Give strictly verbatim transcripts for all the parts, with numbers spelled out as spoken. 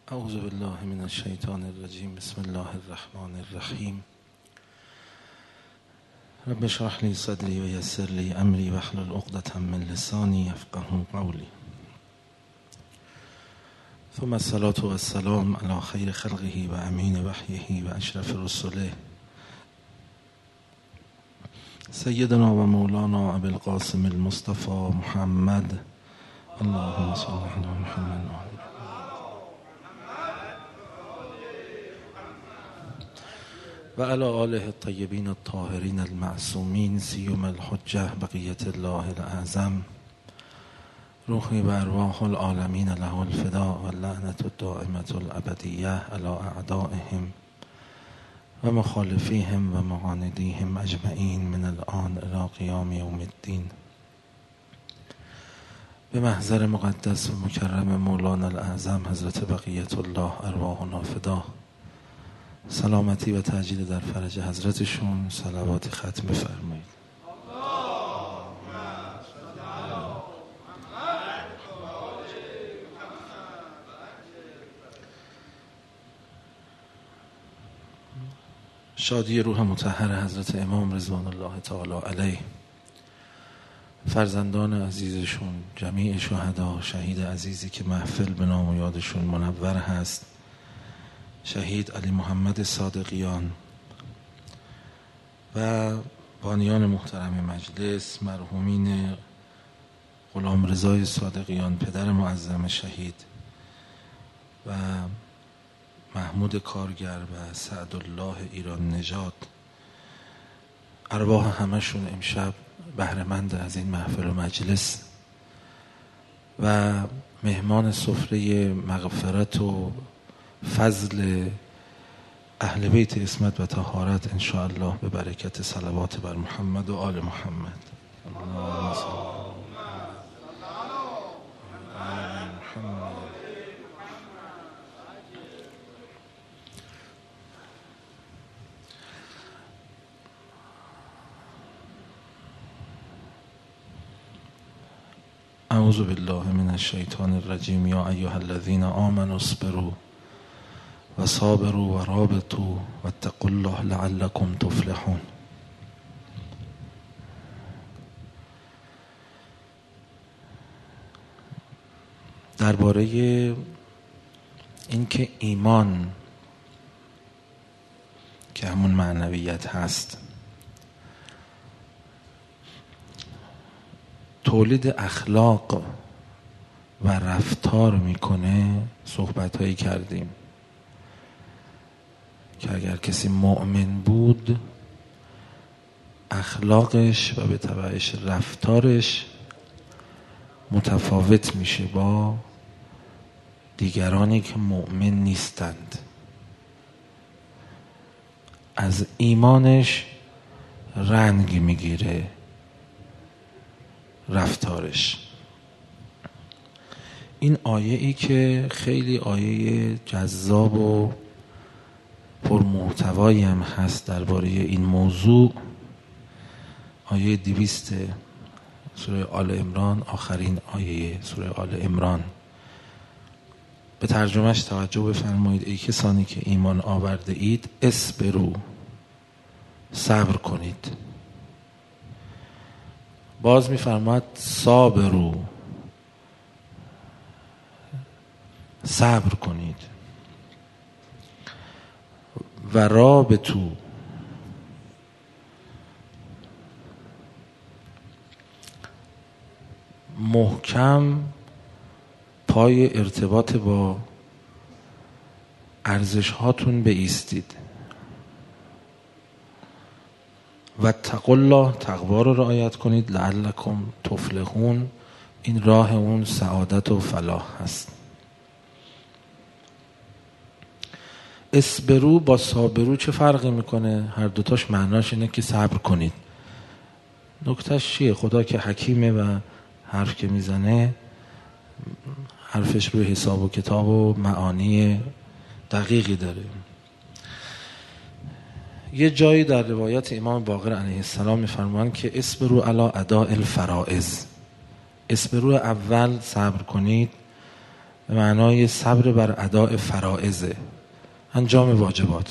اعوذ بالله من الشیطان الرجیم. بسم الله الرحمن الرحیم. رب اشرح لی صدری و یسر لی امری واحلل عقدة من لسانی یفقهوا قولی. ثم الصلاة والسلام علی خیر خلقه و امین وحیه و اشرف رسله سیدنا و مولانا ابی القاسم المصطفى محمد. اللهم صل علی محمد و علی آله الطیبین الطاهرین المعصومین سیما الحجة بقیة الله الاعظم. روحی و ارواح العالمین له الفداء و اللعنة الدائمة الابدیة علی اعدائهم و مخالفیهم و معاندیهم اجمعین من الآن الی قیام یوم الدین. به محضر مقدس و مکرم مولانا الاعظم حضرت بقیت الله ارواحنا فدا. سلامتی و تعجیل در فرج حضرتشون صلوات ختم بفرمایید. شادی روح مطهر حضرت امام رضوان الله تعالی علیه، فرزندان عزیزشون، جمیع شهدا، شهید عزیزی که محفل به نام و یادشون منور هست، شهید علی محمد صادقیان و بانیان محترم مجلس، مرحومین غلام رضای صادقیان پدر معظم شهید و محمود کارگر و سعدالله ایران نژاد، ارواح همشون امشب بهره‌مند از این محفل و مجلس و مهمان سفره مغفرت و فضل اهل بیت عصمت و طهارت ان شاء الله به برکت صلوات بر محمد و آل محمد. اللهم صل علی محمد. اعوذ بالله من الشیطان الرجیم. یا ایها الذین آمنوا اصبروا و صابروا و رابطوا و اتقوا الله لعلکم تفلحون. درباره اینکه ایمان که همون معنویت هست تولید اخلاق و رفتار میکنه صحبت هایی کردیم که اگر کسی مؤمن بود اخلاقش و به تبعش رفتارش متفاوت میشه با دیگرانی که مؤمن نیستند. از ایمانش رنگ میگیره رفتارش. این آیه ای که خیلی آیه جذاب و پرمحتوایی هم هست درباره این موضوع، آیه دویست سوره آل عمران، آخرین آیه سوره آل عمران. به ترجمهش توجه بفرمایید. ای کسانی که ایمان آورده اید اصبروا، صبر کنید. باز میفرماید صابروا، صبر کنید. و رابطوا، محکم پای ارتباط با ارزش هاتون بایستید. و اتقوا الله، تقوا رو رعایت کنید. لعلکم تفلحون، این راه اون سعادت و فلاح هست. اصبروا با صابرو چه فرقی میکنه؟ هر دوتاش معناش اینه که صبر کنید. نکتهش چیه؟ خدا که حکیمه و حرف که میزنه حرفش روی حساب و کتاب و معانی دقیقی داره. یه جایی در روایت امام باقر علیه السلام میفرمان که اصبروا علی اداء الفرائض. اصبروا اول صبر کنید به معنای صبر بر اداء فرائض، انجام واجبات.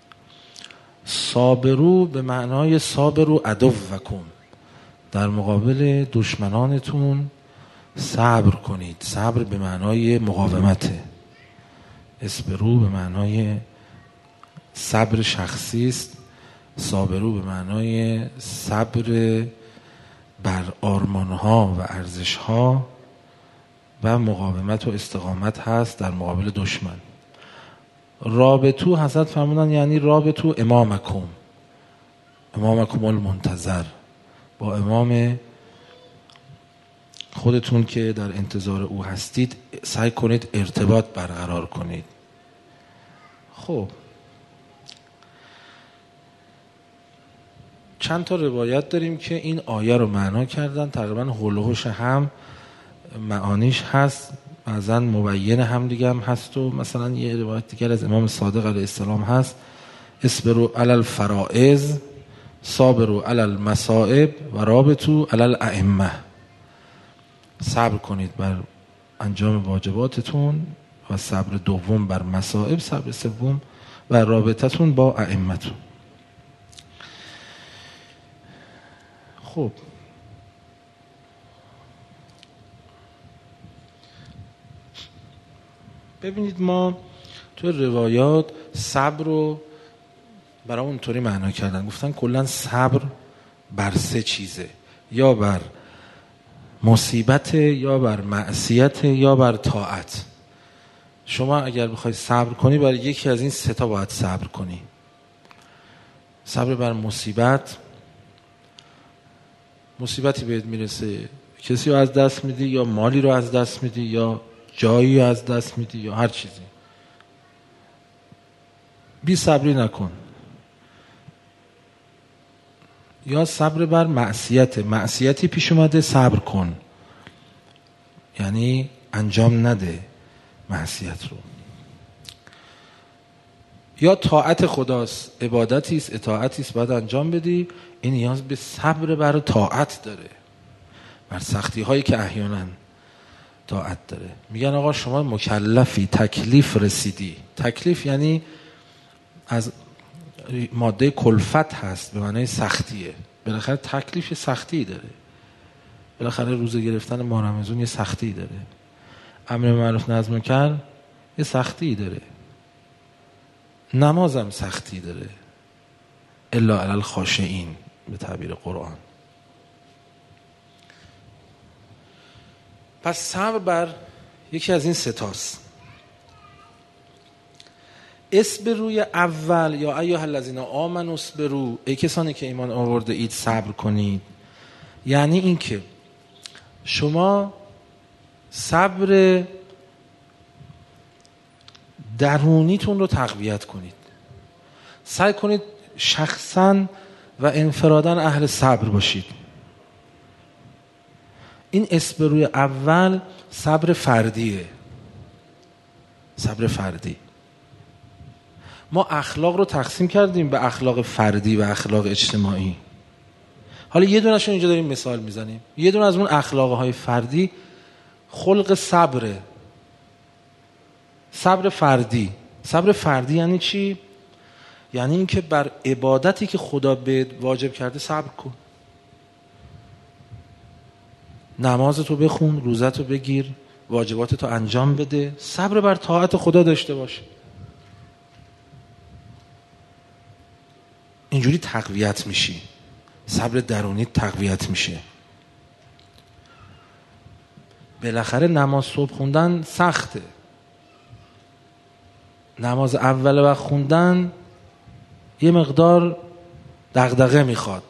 صابرو به معنای صابرو عدوکم، در مقابل دشمنانتون صبر کنید. صبر به معنای مقاومته. اصبرو به معنای صبر شخصی است، صابرو به معنای صبر بر آرمانها و ارزشها و مقاومت و استقامت هست در مقابل دشمن. رابطو حضرت فرمودن یعنی رابطو امامکم، امامکم المنتظر، با امام خودتون که در انتظار او هستید سعی کنید ارتباط برقرار کنید. خب چند تا روایت داریم که این آیه رو معنا کردن، تقریبا هول و هوش هم معانیش هست، بعضا مبین هم دیگه هم هست. و مثلا یه روایت دیگر از امام صادق علیه السلام هست: اصبروا علی الفرائض صابروا علی المصائب و رابطوا علی الائمه. صبر کنید بر انجام واجباتتون و صبر دوم بر مصائب، صبر سوم و رابطتون با ائمتون. خب ببینید ما تو روایات صبر رو برای اونطوری معنا کردن، گفتن کلا صبر بر سه چیزه: یا بر مصیبت، یا بر معصیت، یا بر طاعت. شما اگر بخوای صبر کنی برای یکی از این سه تا باید صبر کنی. صبر بر مصیبت، مصیبتی بهت میرسه، کسی رو از دست میدی، یا مالی رو از دست میدی، یا جایی رو از دست میدی، یا هر چیزی، بی صبری نکن. یا صبر بر معصیت، معصیتی پیش اومده صبر کن، یعنی انجام نده معصیت رو. یا طاعت خداست، عبادتی است، اطاعتی است، باید انجام بدی، این نیاز به صبر بر طاعت داره، بر سختی هایی که احیانا طاعت داره. میگن آقا شما مکلفی، تکلیف رسیدی. تکلیف یعنی از ماده کلفت هست، به معنای سختیه. بالاخره تکلیف سختی داره، بالاخره روزه گرفتن ماه رمضان یه سختی داره، امر معروف نهی از منکر یه سختی داره، نمازم سختی داره، الا علی الخاشعین به تعبیر قرآن. پس صبر بر یکی از این ستاست. اصبروا اول یا ایها الذین آمنوا اصبروا، ای کسانی که ایمان آورده اید صبر کنید. یعنی این که شما صبر درونیتون رو تقویت کنید، سعی کنید شخصا و انفرادا اهل صبر باشید. این اصبروا اول صبر فردیه، صبر فردی. ما اخلاق رو تقسیم کردیم به اخلاق فردی و اخلاق اجتماعی. حالا یه دونه‌شون اینجا داریم مثال میزنیم. یه دونه از اون اخلاقهای فردی خلق صبره. صبر فردی. صبر فردی یعنی چی؟ یعنی اینکه بر عبادتی که خدا بهت واجب کرده صبر کن. نمازتو بخون، روزتو بگیر، واجباتتو انجام بده، صبر بر طاعت خدا داشته باش. اینجوری تقویت میشی، صبر درونی تقویت میشه. بالاخره نماز صبح خوندن سخته، نماز اول وقت خوندن یه مقدار دغدغه میخواد.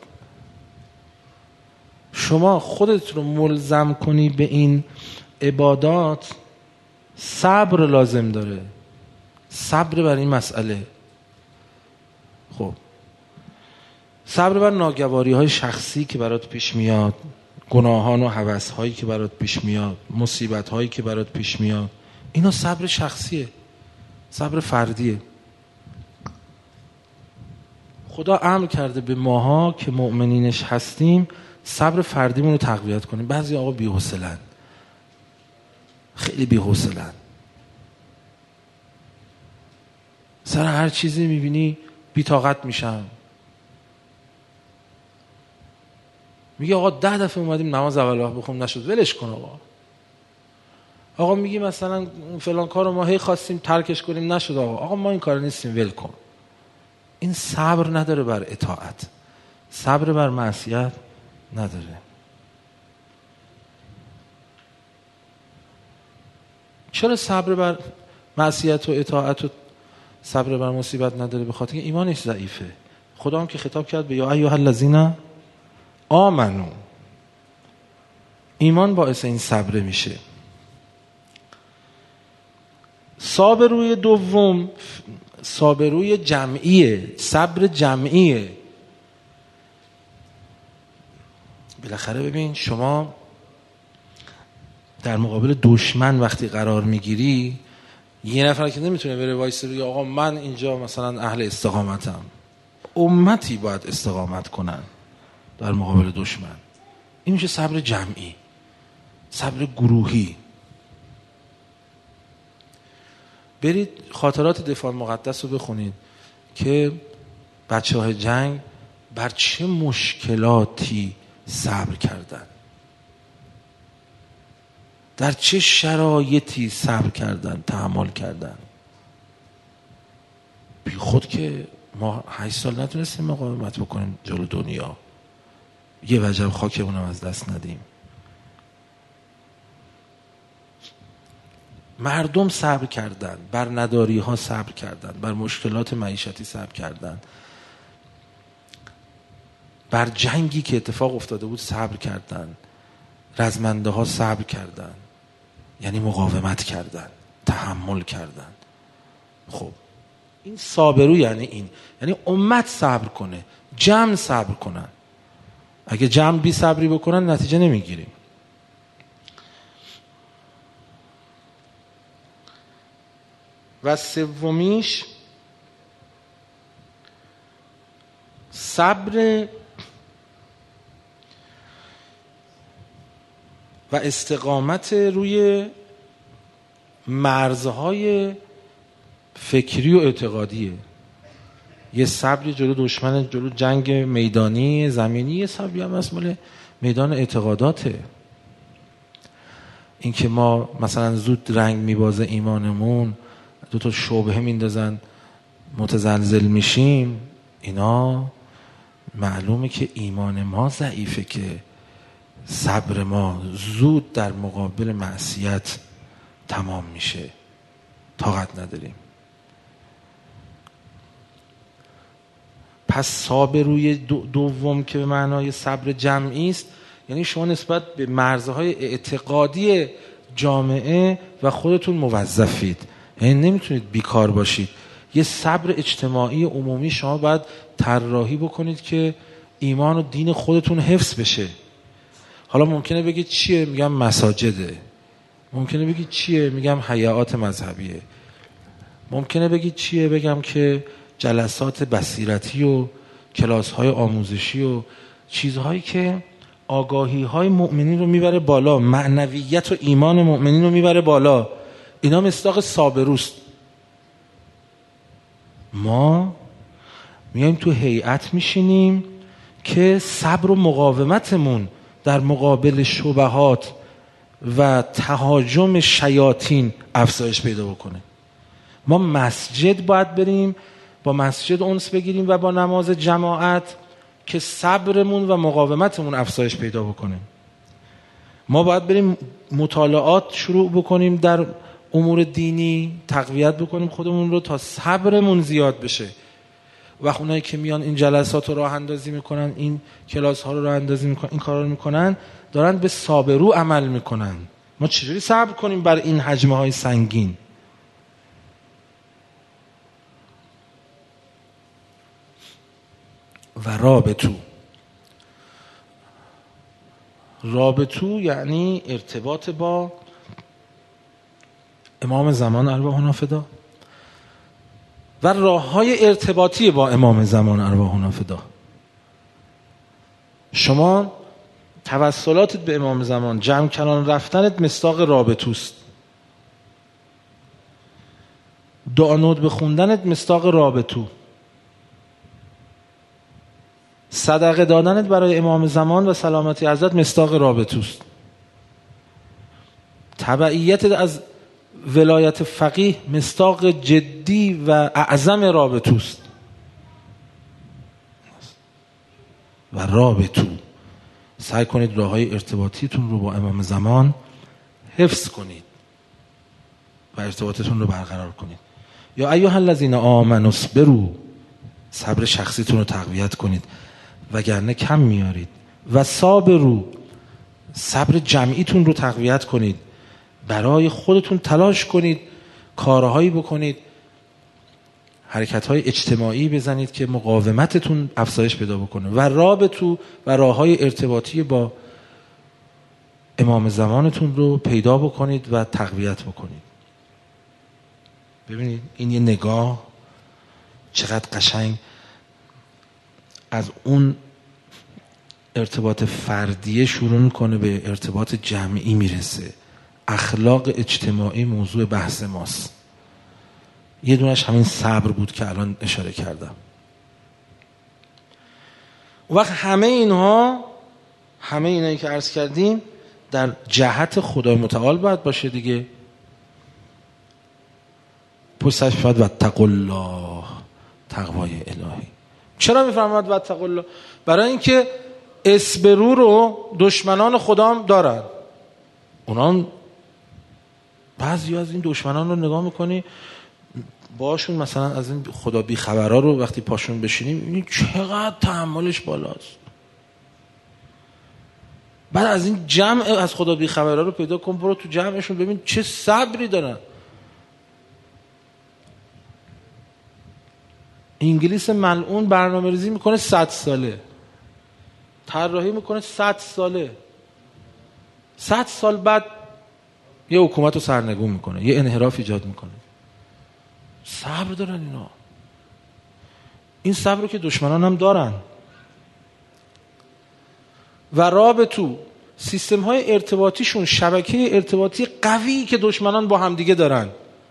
شما خودت رو ملزم کنی به این عبادات، صبر لازم داره، صبر بر این مسئله. خب صبر بر ناگواری های شخصی که برات پیش میاد، گناهان و هوس هایی که برات پیش میاد، مصیبت هایی که برات پیش میاد، اینا صبر شخصیه، صبر فردیه. خدا امر کرده به ماها که مؤمنینش هستیم صبر فردیمون رو تقویت کنیم. بعضی آقا بی‌حوصله‌اند، خیلی بی‌حوصله‌اند، سر هر چیزی میبینی بی‌طاقت میشم. میگه آقا ده دفعه اومدیم نماز اول وقت بخونیم نشد، ولش کن آقا. آقا میگی مثلا فلان کارو ما هی خواستیم ترکش کنیم نشد، آقا آقا ما این کار نیستیم ول کن. این صبر نداره بر اطاعت، صبر بر معصیت نداره. چرا صبر بر معصیت و اطاعت و صبر بر مصیبت نداره؟ به خاطر اینکه ایمانش ضعیفه. خدا هم که خطاب کرد به یا ایها الذین آمنو، ایمان باعث این صبر میشه. صابروی دوم صابروی جمعیه، صبر جمعیه. بالاخره ببین شما در مقابل دشمن وقتی قرار میگیری، یه نفر که نمیتونه بره وایسه بگه آقا من اینجا مثلا اهل استقامتم، امتی باید استقامت کنن در مقابل دشمن. این میشه صبر جمعی، صبر گروهی. برید خاطرات دفاع مقدس رو بخونید که بچه های جنگ بر چه مشکلاتی صبر کردن، در چه شرایطی صبر کردن، تحمل کردن. بی خود که ما هشت سال نتونستیم مقاومت بکنیم جلو دنیا، یه وجب خاکمونم از دست ندیم. مردم صبر کردن، بر نداری ها صبر کردن، بر مشکلات معیشتی صبر کردن، بر جنگی که اتفاق افتاده بود صبر کردن، رزمنده ها صبر کردن، یعنی مقاومت کردن، تحمل کردن. خب این صابرو یعنی این، یعنی امت صبر کنه، جمع صبر کنن. اگه جمع بی صبری بکنن نتیجه نمیگیریم. و سومیش صبر و استقامت روی مرزهای فکری و اعتقادیه. یه صبری جلو دشمن، جلو جنگ میدانی زمینی، یه صبری هم از مال میدان اعتقاداته. این که ما مثلا زود رنگ میبازه ایمانمون، دو تا شبهه میندازن متزلزل میشیم، اینا معلومه که ایمان ما ضعیفه که صبر ما زود در مقابل معصیت تمام میشه، طاقت نداریم. پس صابروی دوم که به معنای صبر جمعی است، یعنی شما نسبت به مرزهای اعتقادی جامعه و خودتون موظفید، یعنی نمیتونید بیکار باشید. یه صبر اجتماعی عمومی شما باید طراحی بکنید که ایمان و دین خودتون حفظ بشه. حالا ممکنه بگید چیه؟ میگم مساجده. ممکنه بگید چیه؟ میگم هیئات مذهبیه. ممکنه بگید چیه؟ بگم که جلسات بصیرتی و کلاس‌های آموزشی و چیزهایی که آگاهی‌های مؤمنین رو میبره بالا، معنویت و ایمان مؤمنین رو میبره بالا. اینا مصداق صابروست. ما میایم تو هیئت میشینیم که صبر و مقاومتمون در مقابل شبهات و تهاجم شیاطین افزایش پیدا بکنه. ما مسجد باید بریم، با مسجد انس بگیریم و با نماز جماعت که صبرمون و مقاومتمون افزایش پیدا بکنه. ما باید بریم مطالعات شروع بکنیم در امور دینی، تقویت بکنیم خودمون رو تا صبرمون زیاد بشه. و اونایی که میان این جلسات رو راه اندازی میکنن، این کلاس ها رو راه اندازی میکنن، این کارا رو میکنن، دارن به صابرو عمل میکنن. ما چجوری صبر کنیم بر این حجمه های سنگین؟ و رابطو رابطو یعنی ارتباط با امام زمان ارواحنا فدا و راه‌های ارتباطی با امام زمان ارواحنا فدا. شما توسلاتت به امام زمان، جمع کلان رفتنت مصداق رابطوست. دعا نود بخوندنت مصداق رابطو، صدقه دادنت برای امام زمان و سلامتی حضرت مصداق رابطوست، تبعیت از ولایت فقیه مصداق جدی و اعظم رابطوست. و رابطو، سعی کنید راههای ارتباطیتون رو با امام زمان حفظ کنید و ارتباطتون رو برقرار کنید. یا ایها الذین آمنوا اصبروا، صبر شخصیتون رو تقویت کنید وگرنه کم میارید. و صابروا، صبر جمعیتون رو تقویت کنید، برای خودتون تلاش کنید، کارهایی بکنید، حرکت‌های اجتماعی بزنید که مقاومتتون افزایش پیدا بکنه. و رابطو، و راه‌های ارتباطی با امام زمانتون رو پیدا بکنید و تقویت بکنید. ببینید این یه نگاه چقدر قشنگ از اون ارتباط فردیه شروع میکنه به ارتباط جمعی میرسه. اخلاق اجتماعی موضوع بحث ماست. یه دونش همین صبر بود که الان اشاره کردم. و وقت همه اینها همه اینایی که عرض کردیم در جهت خدای متعال باید باشه دیگه. پسش باید واتقوا الله، تقوای الهی. چرا میفرماید واتقوا الله؟ برای اینکه اصبرو رو دشمنان خدام دارن. اونا بعضی از این دشمنان رو نگاه میکنی باشون مثلا از این خدا بی خبرها رو وقتی پاشون بشینیم این چقدر تحملش بالاست. بعد از این جمع از خدا بی خبرها رو پیدا کن، برو تو جمعشون ببین چه صبری دارن. انگلیس ملعون برنامه ریزی میکنه صد ساله، طراحی میکنه صد ساله، صد سال بعد یه حکومت رو سرنگون میکنه، یه انحراف ایجاد میکنه. صبر دارن اینا. این صبر رو که دشمنان هم دارن. و رابطو، سیستم های ارتباطیشون، شبکه ارتباطی قوی که دشمنان با همدیگه دارن،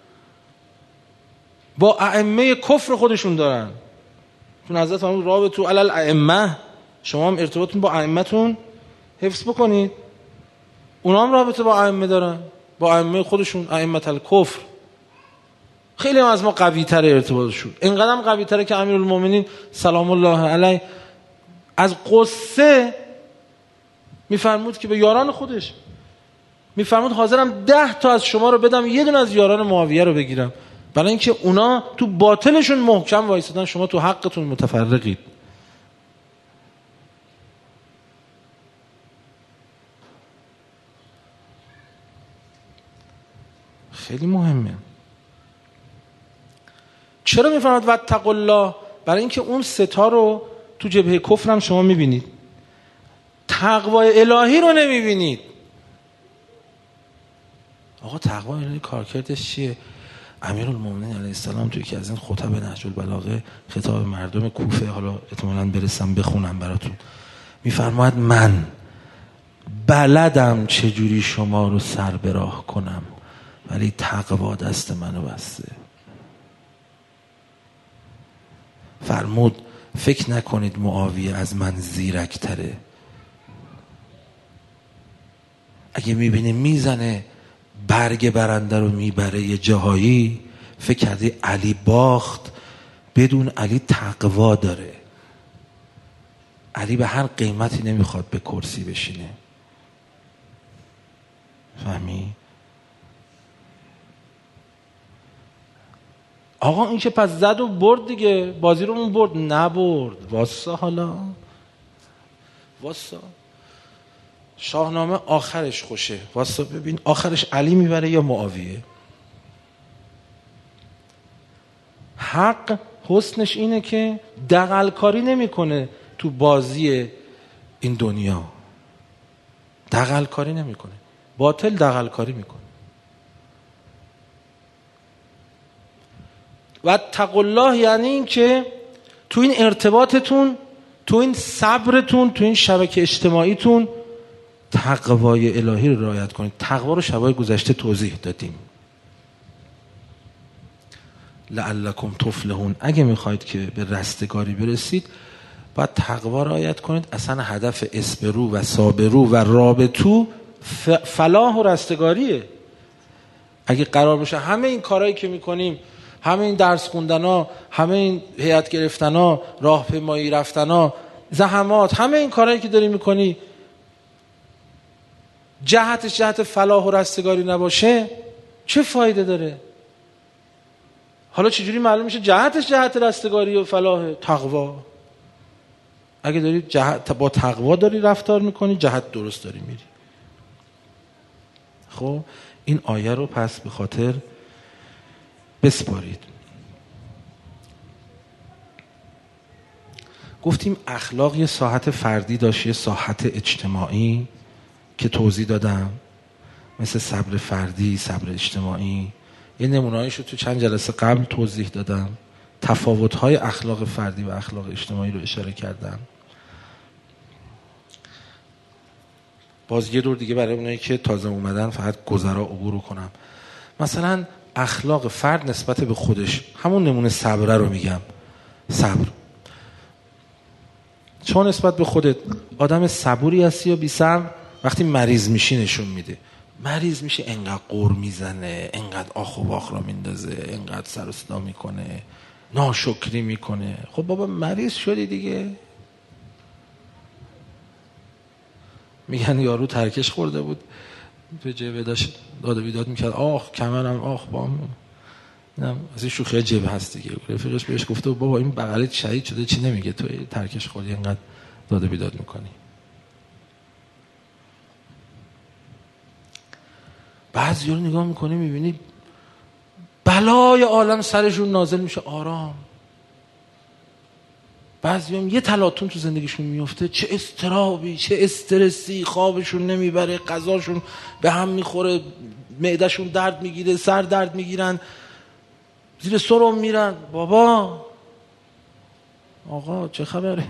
با ائمه کفر خودشون دارن. چون حضرت فرمود رابطو علی الائمه، شما هم ارتباطتون با ائمه‌تون حفظ بکنید. اونا هم رابطه با ائمه دارن، با ائمه خودشون، ائمه الکفر. خیلی هم از ما قوی تر ارتباطشون، اینقدر قوی تره که امیرالمومنین سلام الله علیه از قصه میفرمود که به یاران خودش میفرمود حاضرم ده تا از شما رو بدم یه دونه از یاران معاویه رو بگیرم، برای اینکه اونا تو باطلشون محکم وایسادن، شما تو حقتون متفرقید. خیلی مهمه. چرا میفرماد واتقوا الله؟ برای اینکه اون ستا رو تو جبهه کفر هم شما میبینید، تقوای الهی رو نمیبینید. آقا تقوای الهی کارکردش چیه؟ امیرالمومنین علیه السلام توی که از این خطب نهج البلاغه خطاب مردم کوفه، حالا احتمالاً برسم بخونم براتون، میفرماید من بلدم چجوری شما رو سر به راه کنم، ولی تقوا دست منو بسته. فرمود فکر نکنید معاویه از من زیرکتره. اگه میبینه میزنه برگ برنده رو میبره یه جاهایی، فکر کردی علی باخت، بدون علی تقوا داره. علی به هر قیمتی نمیخواد به کرسی بشینه. فهمی؟ آقا این که پس زد و برد دیگه، بازی رو اون برد. نبرد، واسه حالا واسه شاهنامه آخرش خوشه، واسه ببین آخرش علی میبره یا معاویه. حق حسنش اینه که دغل کاری نمیکنه تو بازی این دنیا، دغل کاری نمیکنه. باطل دغل کاری میکنه. و تقوا الله یعنی این که تو این ارتباطتون، تو این صبرتون، تو این شبکه اجتماعیتون تقوای الهی رو رعایت کنید. تقوا رو شبای گذشته توضیح دادیم. لعلکم تفلحون، اگه میخواید که به رستگاری برسید باید تقوا رعایت کنید. اصلا هدف اسبرو و صابرو و رابطو فلاح و رستگاریه. اگه قرار باشه همه این کارهایی که میکنیم، همه این درس خوندنا، همه این هیئت گرفتنا، راهپیمایی رفتنا، زحمات، همه این کارهایی که داری میکنی جهتش جهت فلاح و رستگاری نباشه چه فایده داره؟ حالا چجوری معلوم میشه جهتش جهت رستگاری و فلاح؟ تقوا. اگه داری جهت با تقوا داری رفتار میکنی، جهت درست داری میری. خب این آیه رو پس به خاطر بسپارید. گفتیم اخلاق یه ساحت فردی داشت، یه ساحت اجتماعی که توضیح دادم، مثل صبر فردی، صبر اجتماعی. یه نمونه‌ایش رو تو چند جلسه قبل توضیح دادم. تفاوت‌های اخلاق فردی و اخلاق اجتماعی رو اشاره کردم. باز یه دور دیگه برای اونایی که تازه اومدن فقط گذرا عبور کنم. مثلا اخلاق فرد نسبت به خودش، همون نمونه صبره رو میگم. صبر، چون نسبت به خودت آدم صبوری هستی یا بی صبر؟ وقتی مریض میشی نشون میده. مریض میشه انقدر قور میزنه، انقدر آخ و واخ را میندازه، انقدر سر و صدا میکنه، ناشکری میکنه. خب بابا مریض شدی دیگه. میگن یارو ترکش خورده بود به جبه داشت داد و بیداد میکرد، آخ کمرم، آخ بام. اینم از این شوخی جبه هست دیگه. رفیقش بهش گفته بابا این بغلت شهید شده چی نمیگه، تو ترکش خوردی اینقدر داد و بیداد میکنی. بعضی رو نگاه میکنی میبینی بلای عالم سرشون نازل میشه، آرام. بعضی هم یه تلاطم تو زندگیشون میفته، چه استرابی، چه استرسی، خوابشون نمیبره، غذاشون به هم میخوره، معدهشون درد میگیره، سر درد میگیرن، زیر سرم میرن. بابا آقا چه خبره؟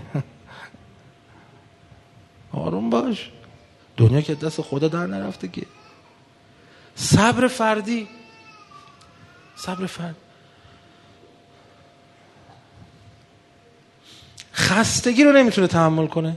آروم باش، دنیا که دست خدا در نرفته که. صبر فردی، صبر فرد، خستگی رو نمیتونه تحمل کنه،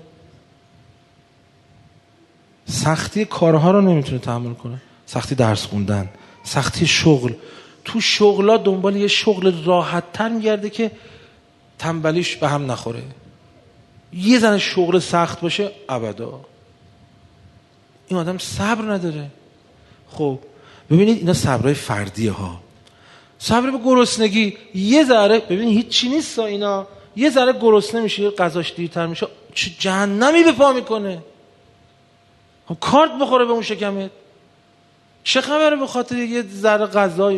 سختی کارها رو نمیتونه تحمل کنه، سختی درس خوندن، سختی شغل. تو شغلا دنبال یه شغل راحت تر میگرده که تنبلیش به هم نخوره. یه زن شغل سخت باشه ابدا این آدم صبر نداره. خب ببینید اینا صبرهای فردیه ها. صبر به گرسنگی، یه ذره ببینید هیچ چی نیست اینا، یه ذره گرسنه میشه، غذاش دیرتر میشه، چه جهنمی به پا میکنه. کارت بخوره به اون شکمت، چه خبره به خاطر یه ذره غذای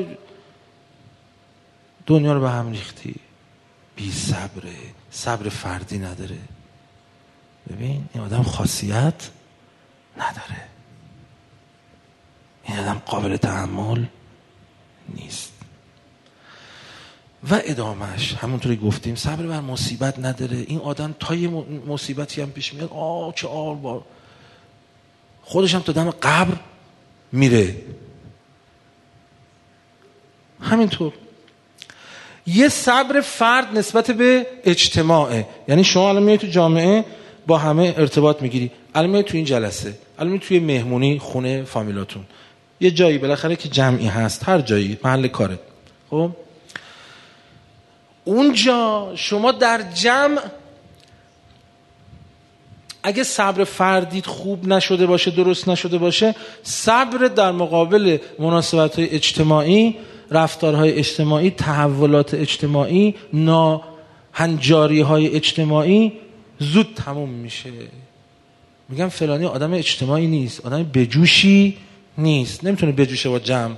دنیا رو به هم ریختی. بی صبره، صبر فردی نداره. ببین این آدم خاصیت نداره، این آدم قابل تحمل نیست. و ادامهش همونطوری گفتیم صبر بر مصیبت نداره. این آدم تا یه مصیبتی هم پیش میاد آه چه آر بار خودش هم تا دم قبر میره. همینطور یه صبر فرد نسبت به اجتماعه. یعنی شما الان میای تو جامعه با همه ارتباط میگیری، الان میای تو این جلسه، الان میای توی مهمونی خونه فامیلاتون، یه جایی بالاخره که جمعی هست، هر جایی محل کارت. خب اونجا شما در جمع اگه صبر فردیت خوب نشده باشه، درست نشده باشه، صبر در مقابل مناسبت‌های اجتماعی، رفتارهای اجتماعی، تحولات اجتماعی، ناهنجاری‌های اجتماعی زود تموم میشه. میگم فلانی آدم اجتماعی نیست، آدم بجوشی نیست، نمیتونه بجوشه با جمع.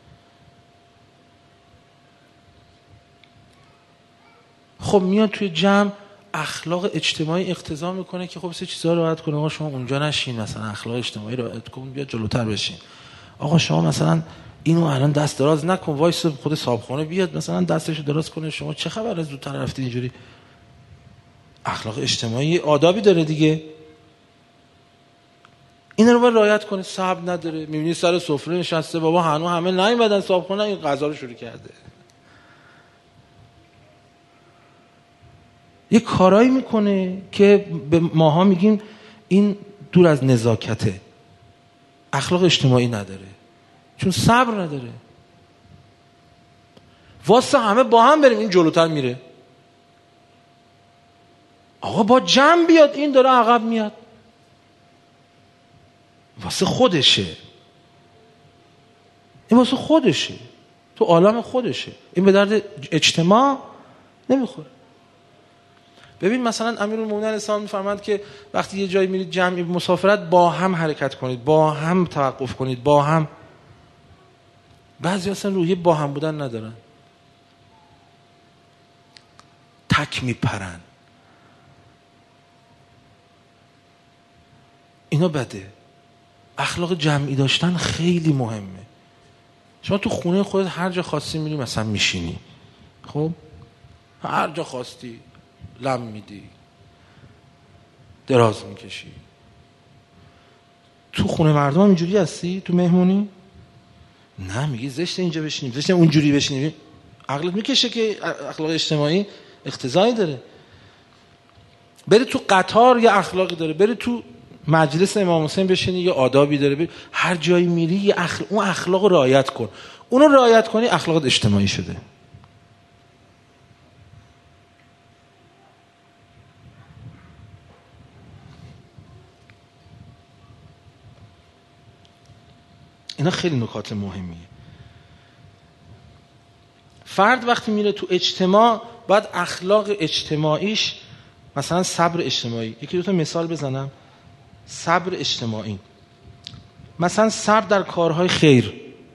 خب میاد توی جمع اخلاق اجتماعی اقتضا میکنه که خب سه چیزا رو رعایت کنه. آقا شما اونجا نشین، مثلا اخلاق اجتماعی رو رعایت کن، بیا جلوتر بشین. آقا شما مثلا اینو الان دست دراز نکن، وایس خود صاحبخونه بیاد مثلا دستشو دراز کنه، شما چه خبره زودتر رفتی اینجوری. اخلاق اجتماعی آدابی داره دیگه، اینا رو باید رعایت کنه. صبر نداره، میبینی سر سفره نشسته، بابا هنوز همه نیومدن صاحبخونه این غذا رو شروع کرده. یه کارایی میکنه که به ماها میگیم این دور از نزاکته، اخلاق اجتماعی نداره، چون صبر نداره. واسه همه با هم بریم، این جلوتر میره. آقا با جمع بیاد، این داره عقب میاد. واسه خودشه، این واسه خودشه، تو عالم خودشه، این به درد اجتماع نمیخوره. ببین مثلا امیرالمومنین علیه السلام میفرماند که وقتی یه جایی میرید جمعی مسافرت، با هم حرکت کنید، با هم توقف کنید، با هم. بعضی اصلا روحیه با هم بودن ندارن، تک میپرن. اینا بده. اخلاق جمعی داشتن خیلی مهمه. شما تو خونه خودت هر جا خواستی میری مثلا میشینی، خب هر جا خواستی لم میدی، دراز میکشی. تو خونه مردم هم اینجوری هستی؟ تو مهمونی نه، میگی زشت اینجا بشینیم، زشت اونجوری بشینیم. عقلت میکشه که اخلاق اجتماعی اقتضایی داره. بری تو قطار یه اخلاقی داره، بری تو مجلس امام حسین بشینی یه آدابی داره، بری هر جایی میری یه اخلاق، اون اخلاق رو رعایت کن. اونو رعایت کنی اخلاقت اجتماعی شده. اینا خیلی نکات مهمیه. فرد وقتی میره تو اجتماع باید اخلاق اجتماعیش، مثلا صبر اجتماعی، یکی دو تا مثال بزنم. صبر اجتماعی، مثلا صبر در کارهای خیر.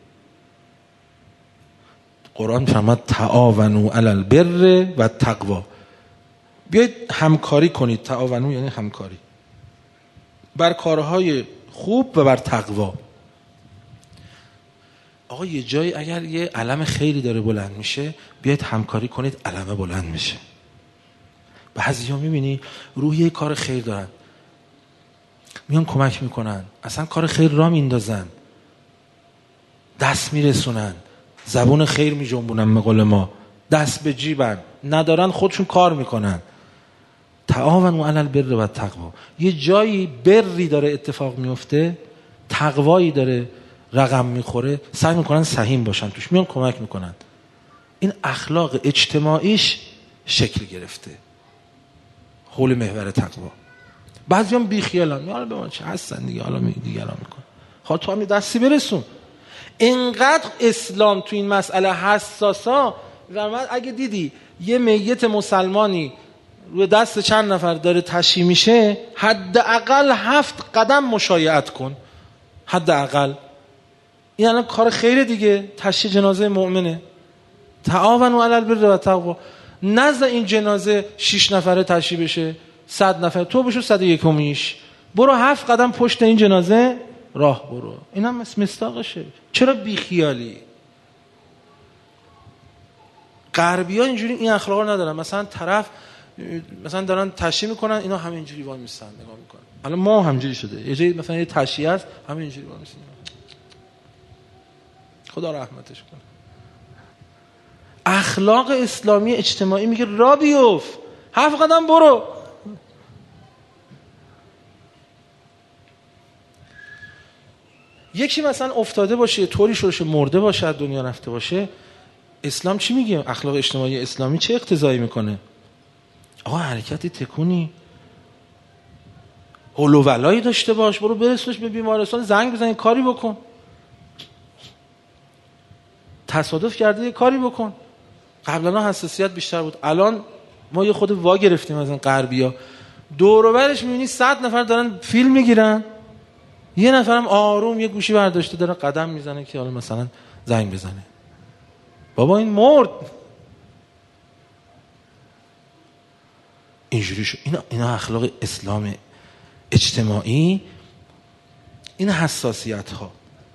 قرآن می‌فرماد تعاونوا علی البر و التقوا، بیایید همکاری کنید. تعاونوا یعنی همکاری بر کارهای خوب و بر تقوا. آقا یه جایی اگر یه علم خیری داره بلند میشه، بیایید همکاری کنید علمه بلند میشه. بعضیا میبینی روح یه کار خیر دارن، میان کمک میکنن، اصلا کار خیر را میندازن، دست میرسونن، زبون خیر میجنبونن، به قول ما دست به جیبن، ندارن خودشون کار میکنن. تعاونوا علی البر و التقوا. یه جایی بری داره اتفاق میفته، تقوایی داره رقم میخوره، سعی میکنن سهیم باشن توش، میان کمک میکنن. این اخلاق اجتماعیش شکل گرفته حول محور تقوا. بعضی هم بیخیالن، حالا به ما چه هستن دیگه، حالا می دیگران میکن. خب تو هم دستی برسون. اینقدر اسلام تو این مسئله حساسا. فرمود اگه دیدی یه میت مسلمانی روی دست چند نفر داره تشییع میشه، حداقل هفت قدم مشایعت کن، حداقل. این الان کار خیره دیگه، تشییع جنازه مؤمنه. تعاونوا علی البر و التقوا. نزد این جنازه شش نفره تشییع بشه، صد نفر، تو بشو صد و یکمیش، برو هفت قدم پشت این جنازه راه برو. این هم مصداقشه. چرا بیخیالی؟ غربی ها اینجوری این اخلاق رو ندارن. مثلا طرف مثلا دارن تشییع میکنن، اینا همه اینجوری وای میستن نگاه میکنن. حالا ما همینجوری شده، یه جایی مثلا یه تشییع است، همه اینجوری وای میستن. خدا رحمتش کنه. اخلاق اسلامی اجتماعی میگه را بیفت، هفت قدم برو. یکی مثلا افتاده باشه، طوری شده مرده باشه، دنیا رفته باشه، اسلام چی میگه؟ اخلاق اجتماعی اسلامی چه اقتضایی میکنه؟ آقا حرکتی تکونی، هول و ولایی داشته باش، برو برسونش به بیمارستان، زنگ بزن، کاری بکن. تصادف کرده یه کاری بکن. قبلا حساسیت بیشتر بود، الان ما یه خود وا گرفتیم از این غربیا. دور و برش میبینی صد نفر دارن فیلم میگیرن، یه نفرم آروم یه گوشی برداشته داره قدم میزنه که حالا مثلا زنگ بزنه. بابا این مرد. اینجوری شد. اینا اینا اخلاق اسلام اجتماعی، این حساسیت ها.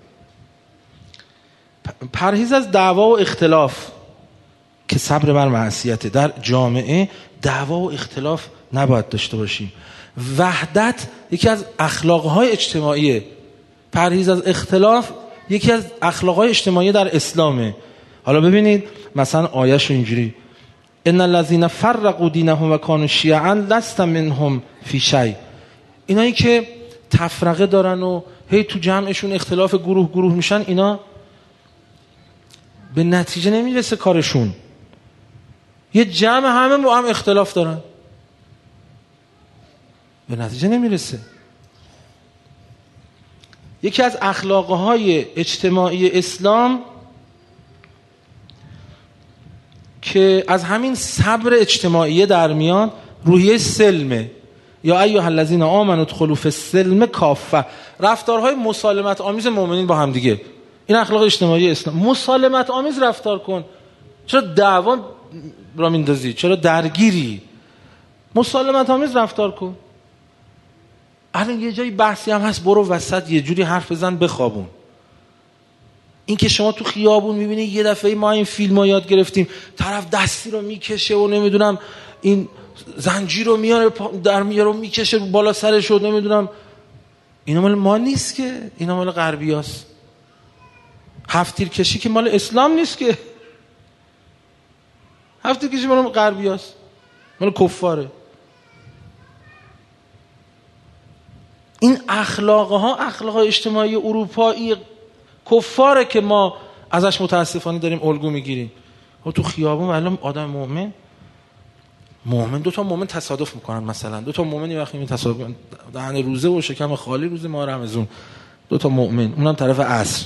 پرهیز از دعوا و اختلاف که صبر بر معصیت. در جامعه دعوا و اختلاف نباید داشته باشیم. وحدت یکی از اخلاقهای اجتماعیه. پرهیز از اختلاف یکی از اخلاقهای اجتماعی در اسلامه. حالا ببینید مثلا آیه‌شو اینجوری: ان الذين فرقوا دینهم و كانوا شیعا لست منهم فی شیء. اینایی که تفرقه دارن و هی تو جمعشون اختلاف گروه گروه میشن، اینا به نتیجه نمیرسه کارشون. یه جمع همه با هم اختلاف دارن، به نتیجه نمیرسه. یکی از اخلاقهای اجتماعی اسلام که از همین صبر اجتماعی در میان روحیه سلمه. یا ایها الذین آمنوا ادخلوا فی السلم کافه. رفتارهای مسالمت آمیز مؤمنین با هم دیگه، این اخلاق اجتماعی اسلام. مسالمت آمیز رفتار کن. چرا دعوا را میندازی؟ چرا درگیری؟ مسالمت آمیز رفتار کن. الان یه جایی بحثی هم هست، برو وسط یه جوری حرف بزن بخوابون. این که شما تو خیابون میبینی یه دفعه ما این فیلم ها یاد گرفتیم، طرف دستی رو میکشه و نمیدونم این زنجیر رو میاره در میاره و میکشه بالا سرش رو، نمیدونم. اینا مال ما نیست که، اینا مال غربی هست. هفت تیر کشی که مال اسلام نیست که، هفت تیر کشی مال غربی هست، مال کفاره. این اخلاق ها اخلاق اجتماعی اروپایی کفاره که ما ازش متاسفانه داریم الگو میگیریم. و تو خیابون الان آدم مؤمن مؤمن دو تا مؤمن تصادف میکنن، مثلا دو تا مؤمن یه وقتی تصادف میکنن، دهن روزه و شکم خالی روز ماه رمضان، دو تا مؤمن، اونم طرف عصر،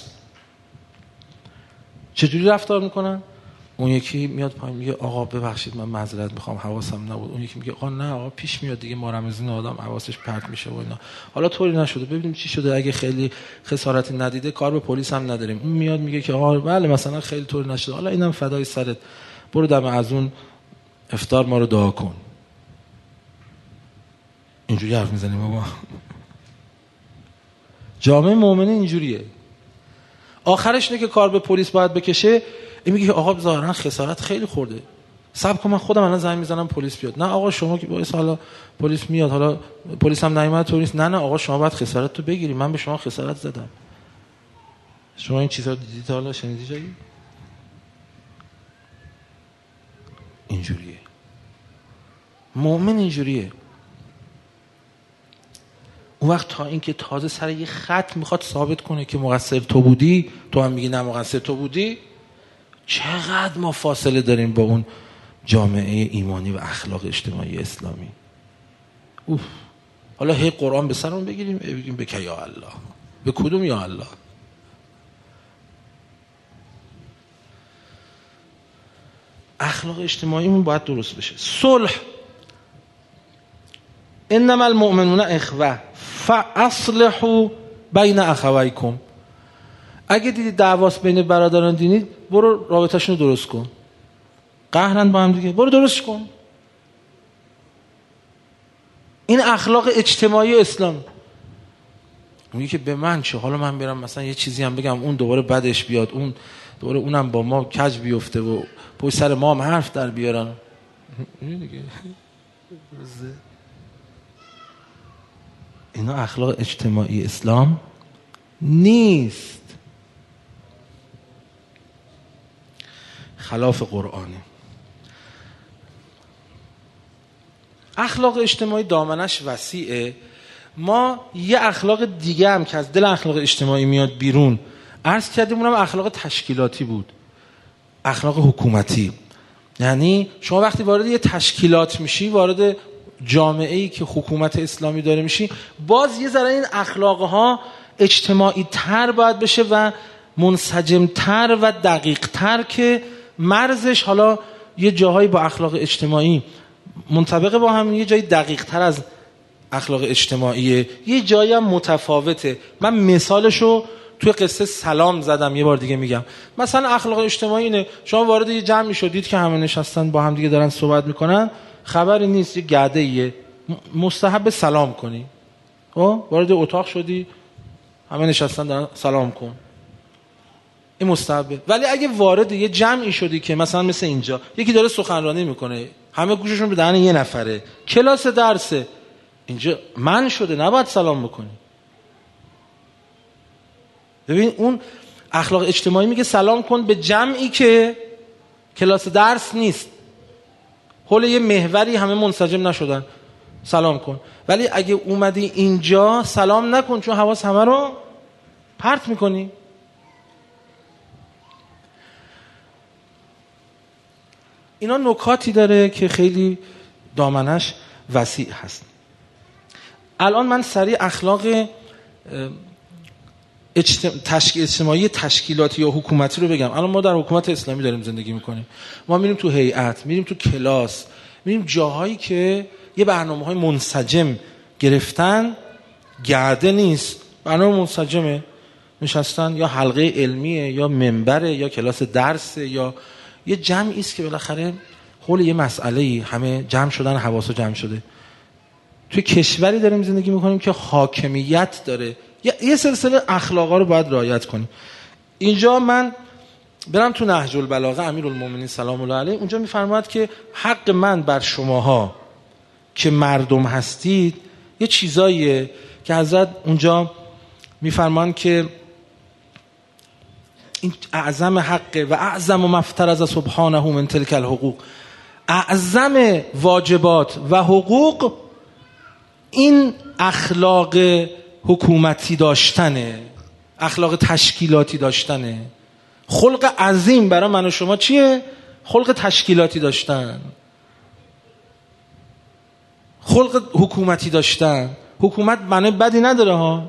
چجوری رفتار میکنن؟ اون یکی میاد پایین میگه آقا ببخشید من معذرت میخوام حواسم نبود. اون یکی میگه آقا نه آقا پیش میاد دیگه، ماه رمضان آدم حواسش پرت میشه و اینا. حالا طوری نشده، ببینیم چی شده، اگه خیلی خسارتی ندیده کار به پلیس هم نداریم. اون میاد میگه که آقا بله مثلا خیلی طوری نشده، حالا اینم فدای سرت، برو دم از اون افطار ما رو دعا کن. اینجوری حرف میزنیم بابا. جامعه مؤمنه اینجوریه. آخرش اینه که کار به پلیس باید بکشه. این میگه آقا ظاهرا خسارت خیلی خورده، صبر کن من خودم الان زنگ میزنم پلیس بیاد. نه آقا شما که باعث حالا پلیس میاد، حالا پلیس هم نیومد تو نیست. نه نه آقا شما باید خسارت تو بگیری، من به شما خسارت زدم. شما این چیزا دیدید حالا شنیدی جایی؟ اینجوریه مؤمن، اینجوریه. اون وقت تا اینکه تازه سر یه خط میخواد ثابت کنه که مقصر تو بودی، تو هم میگی نه مقصر تو بودی. چقدر ما فاصله داریم با اون جامعه ایمانی و اخلاق اجتماعی اسلامی. اوف. حالا هی قرآن به سرمون بگیریم بگیم بک یا الله، به کدوم یا الله؟ اخلاق اجتماعیمون باید درست بشه. صلح، انما المؤمنون اخوه فاصلحوا بین اخویکم. اگه دیدی دعواست بین برادران دینی، برو رابطه‌شون رو درست کن. قهرن با هم دیگه، برو درست کن. این اخلاق اجتماعی اسلام. میگه که به من چه، حالا من برم مثلا یه چیزی هم بگم اون دوباره بدش بیاد، اون دوباره اونم با ما کج بیفته و پشت سر ما هم حرف در بیارن. دیگه اینا اخلاق اجتماعی اسلام نیست، خلاف قرآنه. اخلاق اجتماعی دامنش وسیعه. ما یه اخلاق دیگه هم که از دل اخلاق اجتماعی میاد بیرون عرض کردیم، اونم اخلاق تشکیلاتی بود، اخلاق حکومتی. یعنی شما وقتی وارد یه تشکیلات میشی، وارد جامعه‌ای که حکومت اسلامی داره میشی، باز یه ذره این اخلاقها اجتماعی تر باید بشه و منسجم تر و دقیق تر، که مرزش حالا یه جاهایی با اخلاق اجتماعی منطبقه با هم، یه جایی دقیق تر از اخلاق اجتماعیه، یه جایی هم متفاوته. من مثالشو توی قصه سلام زدم، یه بار دیگه میگم. مثلا اخلاق اجتماعی اینه شما وارد یه جمعی شدید که همه نشستن با هم دیگه دارن صحبت میکنن، خبری نیست، یه گرده ایه، مستحب سلام کنی. او وارد اتاق شدی همه نشستن دارن سلام کن، این مستحبه. ولی اگه وارد یه جمعی شدی که مثلا مثل اینجا یکی داره سخنرانی میکنه، همه گوششون به دهن یه نفره، کلاس درسه، اینجا من شده نباید سلام بکنی. ببین اون اخلاق اجتماعی میگه سلام کن به جمعی که کلاس درس نیست. حول یه محوری همه منسجم نشدن سلام کن. ولی اگه اومدی اینجا سلام نکن، چون حواس همه رو پرت میکنی. اینا نکاتی داره که خیلی دامنش وسیع هست. الان من سریع اخلاق اجتماعی تشکیلاتی یا حکومتی رو بگم. الان ما در حکومت اسلامی داریم زندگی میکنیم. ما میریم تو هیئت، میریم تو کلاس، میریم جاهایی که یه برنامه‌های منسجم گرفتن، گرده نیست، برنامه منسجمه، نشستن، یا حلقه علمیه یا منبره یا کلاس درسه یا یه جمعی است که بالاخره حول یه مسئله‌ای همه جمع شدن، حواسو جمع شده. توی کشوری داریم زندگی میکنیم که حاکمیت داره، یه سلسله اخلاقا رو باید رعایت کنیم. اینجا من برم تو نهج البلاغه، امیرالمومنین سلام الله علیه اونجا میفرماید که حق من بر شماها که مردم هستید یه چیزاییه که حضرت اونجا میفرمان که این اعظم حقه و اعظم مفترض سبحانه من تلک الحقوق، اعظم واجبات و حقوق این اخلاق حکومتی داشتنه، اخلاق تشکیلاتی داشتنه. خلق عظیم برای من و شما چیه؟ خلق تشکیلاتی داشتن، خلق حکومتی داشتن. حکومت معنی بدی نداره ها،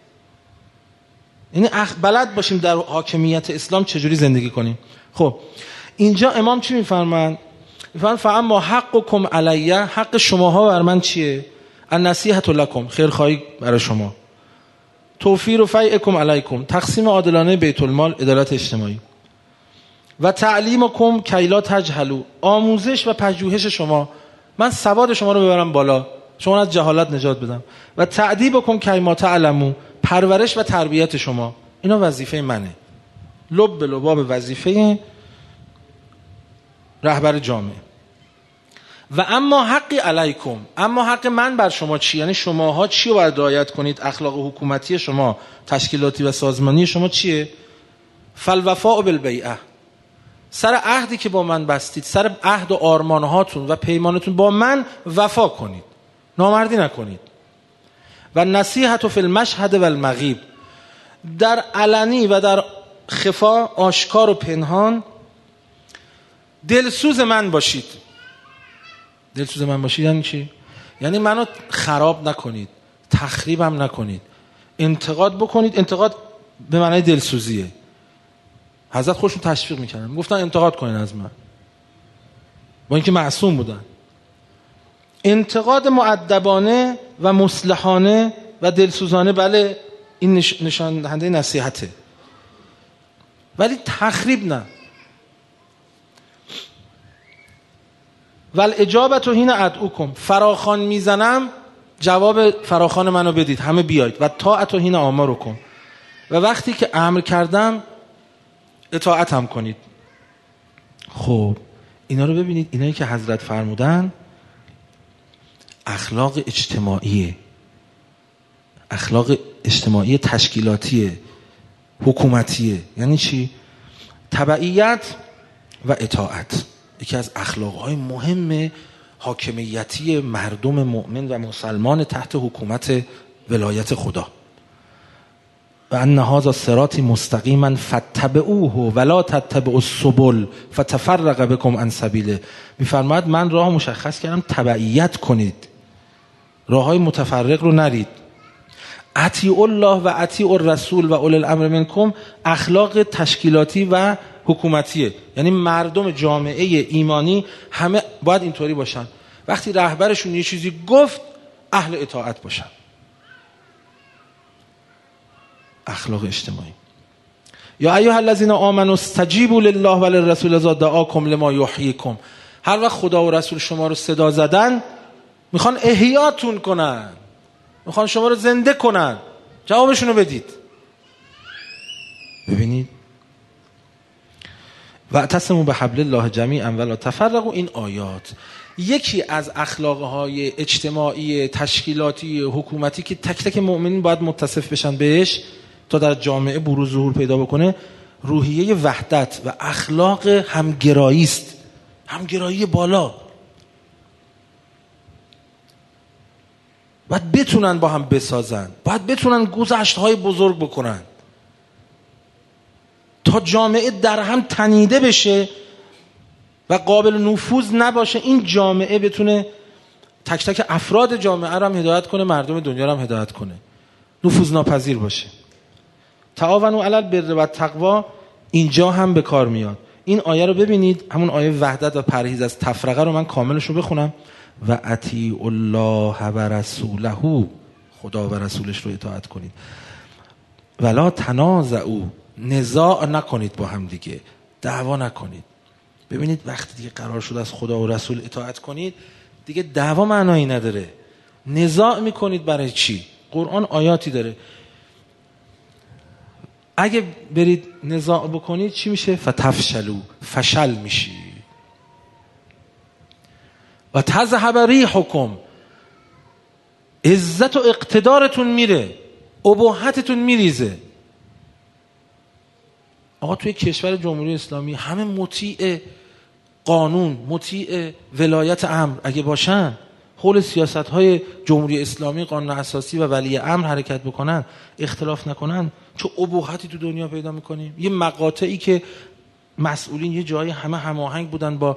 یعنی بلد باشیم در حاکمیت اسلام چجوری زندگی کنیم. خب اینجا امام چی میفرمان؟ میفرمان فاما حقکم علیه، حق شماها بر من چیه؟ النصیحة لکم، خیرخواهی برای شما، توفیر فیعکم علیکم، تقسیم عادلانه بیت المال، عدالت اجتماعی، و تعلیمکم کی لا تجهلوا، آموزش و پژوهش شما، من سواد شما رو ببرم بالا، شما از جهالت نجات بدم، و تعدیبکم کی ما تعلموا، پرورش و تربیت شما. اینا وظیفه منه، لب به لباب وظیفه رهبر جامعه. و اما حقی علیکم، اما حق من بر شما چی؟ یعنی شماها چی رو باید رعایت کنید؟ اخلاق حکومتی شما، تشکیلاتی و سازمانی شما چیه؟ فالوفاء بالبیعه، سر عهدی که با من بستید، سر عهد و آرمانهاتون و پیمانتون با من وفا کنید، نامردی نکنید. و نصیحت فی المشهد و المغیب، در علنی و در خفا، آشکار و پنهان دلسوز من باشید. دلسوز من باشید یعنی چی؟ یعنی منو خراب نکنید، تخریبم نکنید، انتقاد بکنید. انتقاد به معنای دلسوزیه. حضرت خودشون تشویق میکنن، گفتن انتقاد کنین از من، با اینکه معصوم بودن. انتقاد مؤدبانه و مصلحانه و دلسوزانه، بله این نشان دهنده نصیحته، ولی تخریب نه. ول اجابت و هین ادعوکم، فراخوان میزنم جواب فراخوان منو بدید، همه بیایید. و طاعت و هین آمرکم، و وقتی که امر کردم اطاعت هم کنید. خب اینا رو ببینید، اینایی که حضرت فرمودن اخلاق اجتماعیه، اخلاق اجتماعی تشکیلاتیه، حکومتیه. یعنی چی؟ تبعیت و اطاعت یکی از اخلاقهای مهم حاکمیتی مردم مؤمن و مسلمان تحت حکومت ولایت خدا. و ان هذا صراطی مستقیما فاتبعوه ولا تتبعوا السبل فتفرق بكم عن سبیله. میفرماید من راه مشخص کردم، تبعیت کنید، راههای متفرق رو نرید. اطیعوا الله و اطیعوا الرسول و اولی الامر منکم، اخلاق تشکیلاتی و حکومتیه. یعنی مردم جامعه ایمانی همه باید اینطوری باشن، وقتی رهبرشون یه چیزی گفت اهل اطاعت باشن. اخلاق اجتماعی. یا ایها الذین آمنوا استجیبوا لله و للرسول اذا دعاکم لما یحییکم، هر وقت خدا و رسول شما رو صدا زدن میخوان احیاتون کنن، میخوان شما رو زنده کنن، جوابشون رو بدید. ببینید و اعتصموا بحبل الله جمیعا ولا تفرقوا، این آیات یکی از اخلاقهای اجتماعی تشکیلاتی حکومتی که تک تک مؤمنین باید متصف بشن بهش تا در جامعه بروز ظهور پیدا بکنه، روحیه وحدت و اخلاق همگرایی است. همگرایی بالا. باید بتونن با هم بسازن، باید بتونن گذشت‌های بزرگ بکنن تا جامعه در هم تنیده بشه و قابل نفوذ نباشه. این جامعه بتونه تک تک افراد جامعه رو هم هدایت کنه، مردم دنیا رو هم هدایت کنه، نفوذ ناپذیر باشه. تعاونوا علی البر و التقوا اینجا هم به کار میاد. این آیه رو ببینید، همون آیه وحدت و پرهیز از تفرقه رو من کاملش رو بخونم. و اطیعوا الله و رسوله، خدا و رسولش رو اطاعت کنید. ولا تنازعوا، نزاع نکنید با هم دیگه، دعوا نکنید. ببینید وقتی دیگه قرار شد از خدا و رسول اطاعت کنید، دیگه دعوا معنایی نداره. نزاع میکنید برای چی؟ قرآن آیاتی داره اگه برید نزاع بکنید چی میشه؟ فتفشلوا، فشل میشی. و تذهب ریحکم، عزت و اقتدارتون میره، اباحتتون میریزه. آقا توی کشور جمهوری اسلامی همه مطیع قانون، مطیع ولایت امر اگه باشن، حول سیاست‌های جمهوری اسلامی، قانون اساسی و ولی امر حرکت بکنن، اختلاف نکنن، چه اباحتی تو دنیا پیدا میکنیم. یه مقاطعی که مسئولین یه جایی همه هماهنگ بودن با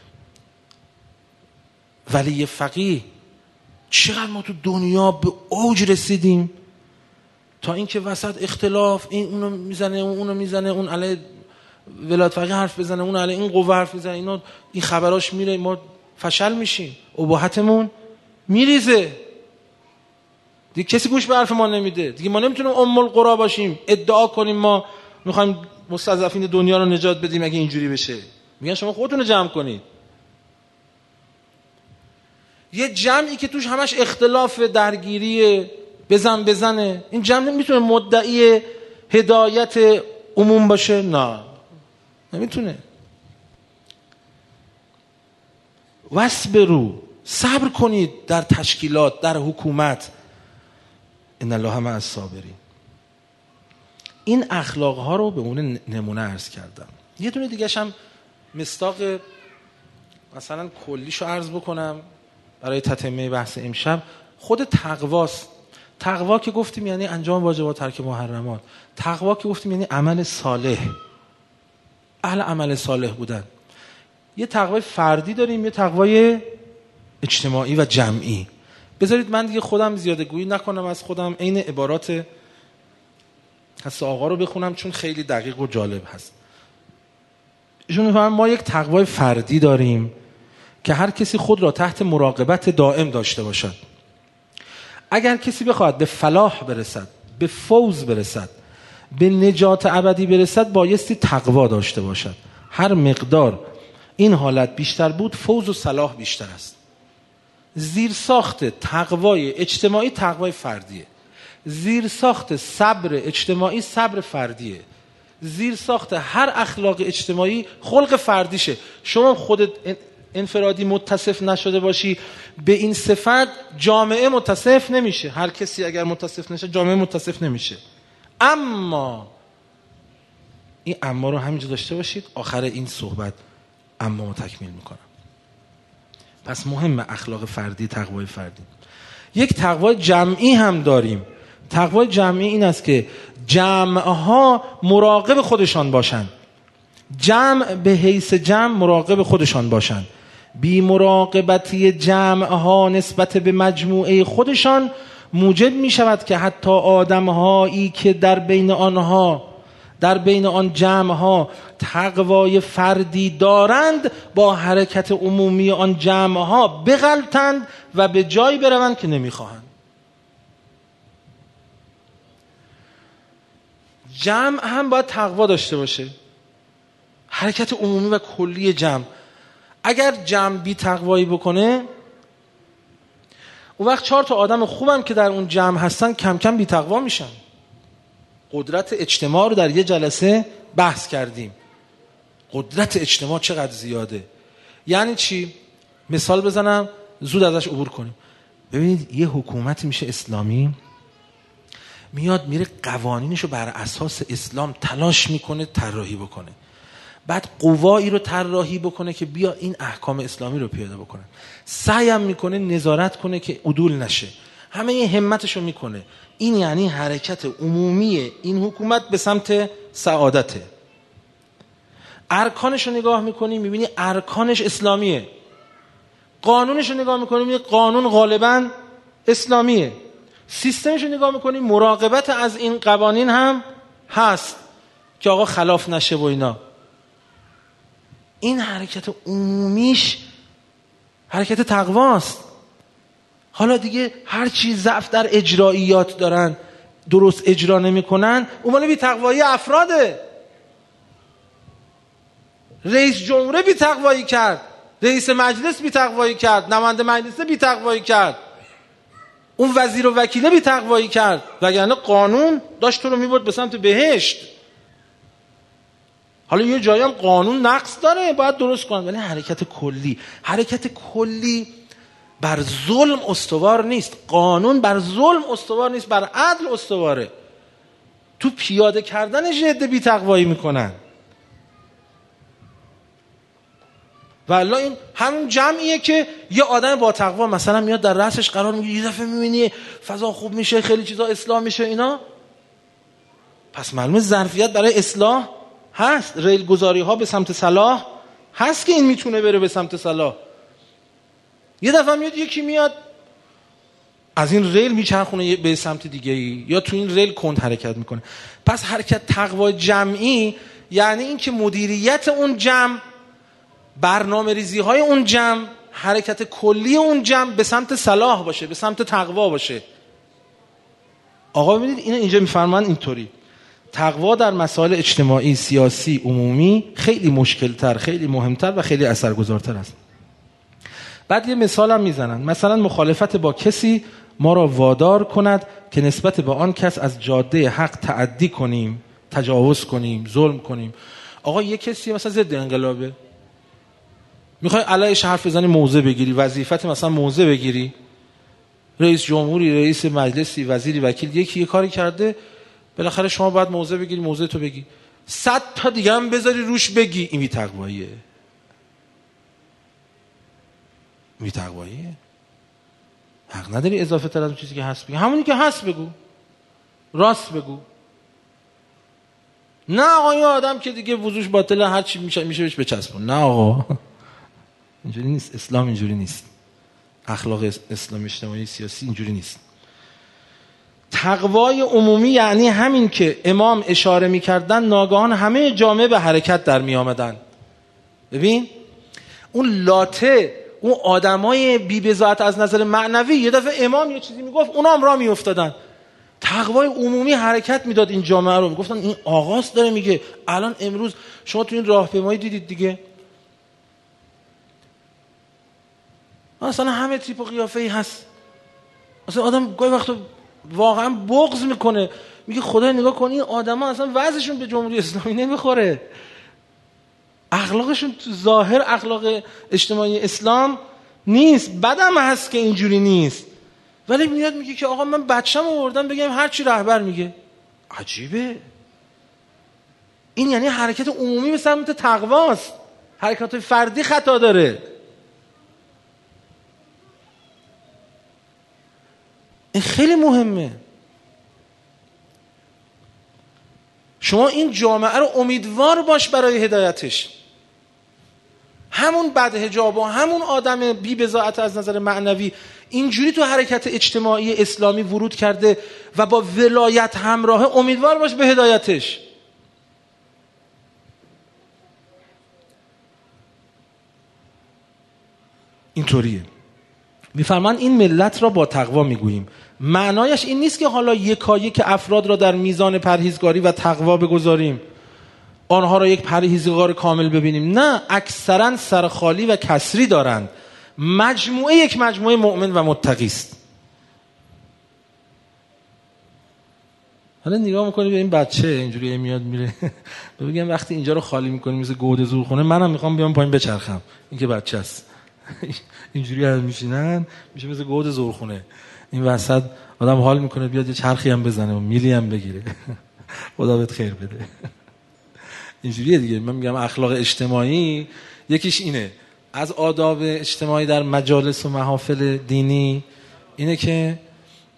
ولی فقیه، چقدر ما تو دنیا به اوج رسیدیم تا اینکه وسط اختلاف، این اونو میزنه اون اونو میزنه، اون علیه ولایت فقیه حرف بزنه، اون علیه این قوه حرف بزنه، اینا این خبراش میره، ما فشل میشیم، اباحتمون میریزه. دیگه کسی گوش به حرف ما نمیده. دیگه ما نمیتونیم ام القرا باشیم ادعا کنیم ما میخوایم مستضعفین دنیا رو نجات بدیم. اگه اینجوری بشه میگن شما خودتون رو جمع کنید. یه جمعی که توش همش اختلاف، درگیری، بزن بزنه، این جمع نمیتونه مدعی هدایت عموم باشه. نه نمیتونه. واصبروا، صبر کنید در تشکیلات، در حکومت. ان الله مع الصابرین. این اخلاق ها رو به اون نمونه عرض کردم. یه دونه دیگه هم مصداق مثلا کلیشو عرض بکنم برای تتمه بحث امشب. خود تقواست. تقوا که گفتیم یعنی انجام واجبات، ترک محرمات. تقوا که گفتیم یعنی عمل صالح، اهل عمل صالح بودن. یه تقوای فردی داریم، یه تقوای اجتماعی و جمعی. بذارید من دیگه خودم زیاده گویی نکنم از خودم، عین عبارات حس آقا رو بخونم چون خیلی دقیق و جالب هست. ایشون می‌فرمایند ما یک تقوای فردی داریم که هر کسی خود را تحت مراقبت دائم داشته باشد. اگر کسی بخواهد به فلاح برسد، به فوز برسد، به نجات ابدی برسد، بایستی تقوا داشته باشد. هر مقدار این حالت بیشتر بود، فوز و صلاح بیشتر است. زیر ساخت تقوای اجتماعی تقوای فردیه. زیر ساخت صبر اجتماعی صبر فردیه. زیر ساخت هر اخلاق اجتماعی خلق فردیشه. شما خودت انفرادی متصف نشده باشی به این صفت، جامعه متصف نمیشه. هر کسی اگر متصف نشه جامعه متصف نمیشه. اما این اما رو همینجا داشته باشید، آخر این صحبت اما رو تکمیل میکنم. پس مهمه اخلاق فردی، تقوای فردی. یک تقوای جمعی هم داریم. تقوای جمعی این است که جمعها مراقب خودشان باشن. جمع به حیث جمع مراقب خودشان باشن. بی مراقبتی جمعها نسبت به مجموعه خودشان موجب می شود که حتی آدمهایی که در بین آنها در بین آن جمعها تقوای فردی دارند با حرکت عمومی آن جمعها بغلطند و به جایی بروند که نمیخواهند. جمع هم باید تقوا داشته باشه، حرکت عمومی و کلی جمع. اگر جمع بی تقوایی بکنه، اون وقت چهار تا آدم خوبم که در اون جمع هستن کم کم بی تقوا میشن. قدرت اجتماع رو در یه جلسه بحث کردیم. قدرت اجتماع چقدر زیاده. یعنی چی؟ مثال بزنم زود ازش عبور کنیم. ببینید یه حکومتی میشه اسلامی، میاد میره قوانینشو بر اساس اسلام تلاش میکنه طراحی بکنه، بعد قوایی رو طراحی بکنه که بیا این احکام اسلامی رو پیاده بکنه، سعیم میکنه نظارت کنه که عدول نشه، همه همتشو میکنه. این یعنی حرکت عمومی این حکومت به سمت سعادته. ارکانش رو نگاه میکنی میبینی ارکانش اسلامیه. قانونش رو نگاه میکنی میبینی قانون غالباً اسلامیه. سیستمش رو نگاه میکنی مراقبت از این قوانین هم هست که آقا خلاف نشه و اینا. این حرکت عمومیش حرکت تقواست. حالا دیگه هر چی ضعف در اجراییات دارن درست اجرا نمیکنن اون مال بی تقوایی افراده. رئیس جمهور بی تقوایی کرد، رئیس مجلس بی تقوایی کرد، نماینده مجلس بی تقوایی کرد، اون وزیر و وکیل بی تقوایی کرد، وگرنه قانون داشت تو رو میبرد به سمت بهشت. حالا یه جایی هم قانون نقص داره باید درست کنن، ولی حرکت کلی حرکت کلی بر ظلم استوار نیست. قانون بر ظلم استوار نیست، بر عدل استواره. تو پیاده کردن جد بی تقوایی میکنن. والله این همون جمعیه که یه آدم با تقوا مثلا میاد در رأسش قرار میگیره، یه دفعه میبینی فضا خوب میشه، خیلی چیزا اصلاح میشه اینا. پس معلومه ظرفیت برای اصلاح هست، ریل گذاری ها به سمت صلاح هست که این میتونه بره به سمت صلاح. یه دفعه میاد یکی میاد از این ریل میچرخونه به سمت دیگه ای، یا تو این ریل کند حرکت میکنه. پس حرکت تقوا جمعی یعنی این که مدیریت اون جمع، برنامه ریزی های اون جمع، حرکت کلی اون جمع به سمت صلاح باشه، به سمت تقوا باشه. آقا ببینید اینو اینجا میفرمان اینطوری تقوا در مسائل اجتماعی، سیاسی، عمومی خیلی مشکلتر، خیلی مهمتر و خیلی اثرگذارتر است. بعد یه مثال هم میزنن، مثلا مخالفت با کسی ما را وادار کند که نسبت به آن کس از جاده حق تعدی کنیم، تجاوز کنیم، ظلم کنیم. آقا یه کسی مثلا ضد انقلابه، میخوای علیهش حرف بزنی، موضع بگیری، وظیفت مثلا موضع بگیری، رئیس جمهوری، رئیس مجلسی، وزیری، وکیل، یکی یه کاری کرده، بالاخره شما باید موضع بگیری، موضع تو بگی، صد تا دیگه هم بذاری روش بگی، این بی تقواییه. بی تقواییه. حق نداری اضافه تر از اون چیزی که هست بگی، همونی که هست بگو، راست بگو. نه آقا این آدم که دیگه وضوش باطله، هر چی میشه میشه بهش بچسبون. نه آقا اینجوری نیست. اسلام اینجوری نیست. اخلاق اسلام اجتماعی سیاسی اینجوری نیست. تقوای عمومی یعنی همین که امام اشاره میکردن ناگهان همه جامعه به حرکت در می آمدن. ببین اون لاته، اون آدمای بی بضاعت از نظر معنوی، یه دفعه امام یه چیزی میگفت اونا هم راه میافتادن. تقوای عمومی حرکت میداد این جامعه رو. میگفتن این آقاست داره میگه. الان امروز شما تو این راهپیمایی دیدید دیگه، مثلا همه تیپ و قیافه‌ای هست. مثلا آدم گاهی وقتا واقعا بغض میکنه، میگه خدای نگاه کن این آدما اصلا وضعشون به جمهوری اسلامی نمیخوره، اخلاقشون تو ظاهر اخلاق اجتماعی اسلام نیست. بدم هست که اینجوری نیست، ولی میاد میگه که آقا من بچه‌م آوردم بگم هر چی رهبر میگه. عجیبه. این یعنی حرکت عمومی به سمت تقواست، حرکات فردی خطا داره. این خیلی مهمه. شما این جامعه رو امیدوار باش برای هدایتش. همون بدحجاب و همون آدم بی بضاعت از نظر معنوی اینجوری تو حرکت اجتماعی اسلامی ورود کرده و با ولایت همراه، امیدوار باش به هدایتش. اینطوریه. میفرمان این ملت را با تقوا میگوییم. معنایش این نیست که حالا یکایک افراد را در میزان پرهیزگاری و تقوا بگذاریم، آنها را یک پرهیزگار کامل ببینیم. نه، اکثرا سرخالی و کسری دارند. مجموعه یک مجموعه مؤمن و متقی است. حالا نگاه میکنی به این بچه اینجوری میاد میره بگم وقتی اینجا رو خالی میکنیم مثل گود زورخونه، منم میخوام بیام پایین بچرخم. این که بچه است اینجوری هم میشینن، میشه مثل گود زورخونه. این وسط آدم حال میکنه بیاد یه چرخی هم بزنه و میلی هم بگیره خدا بهت خیر بده. اینجوریه دیگه. من میگم اخلاق اجتماعی یکیش اینه، از آداب اجتماعی در مجالس و محافل دینی اینه که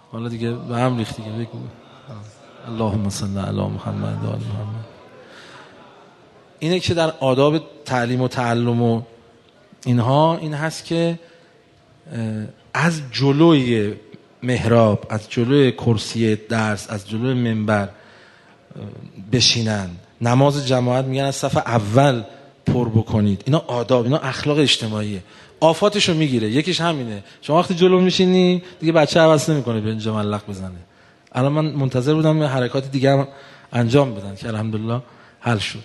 حالا دیگه به هم ریخت دیگه. بگو اللهم صل علی محمد و آل محمد. اینه که در آداب تعلیم و تعلم و اینها این هست که از جلوی محراب، از جلوی کرسی درس، از جلوی منبر بشینن. نماز جماعت میگن از صف اول پر بکنید. اینا آداب، اینا اخلاق اجتماعیه. آفاتشو میگیره. یکیش همینه، شما وقتی جلو میشینی دیگه بچه عوض نمیکنه به اینجا ملق بزنه. الان من منتظر بودم حرکات دیگه هم انجام بدن که الحمدلله حل شد.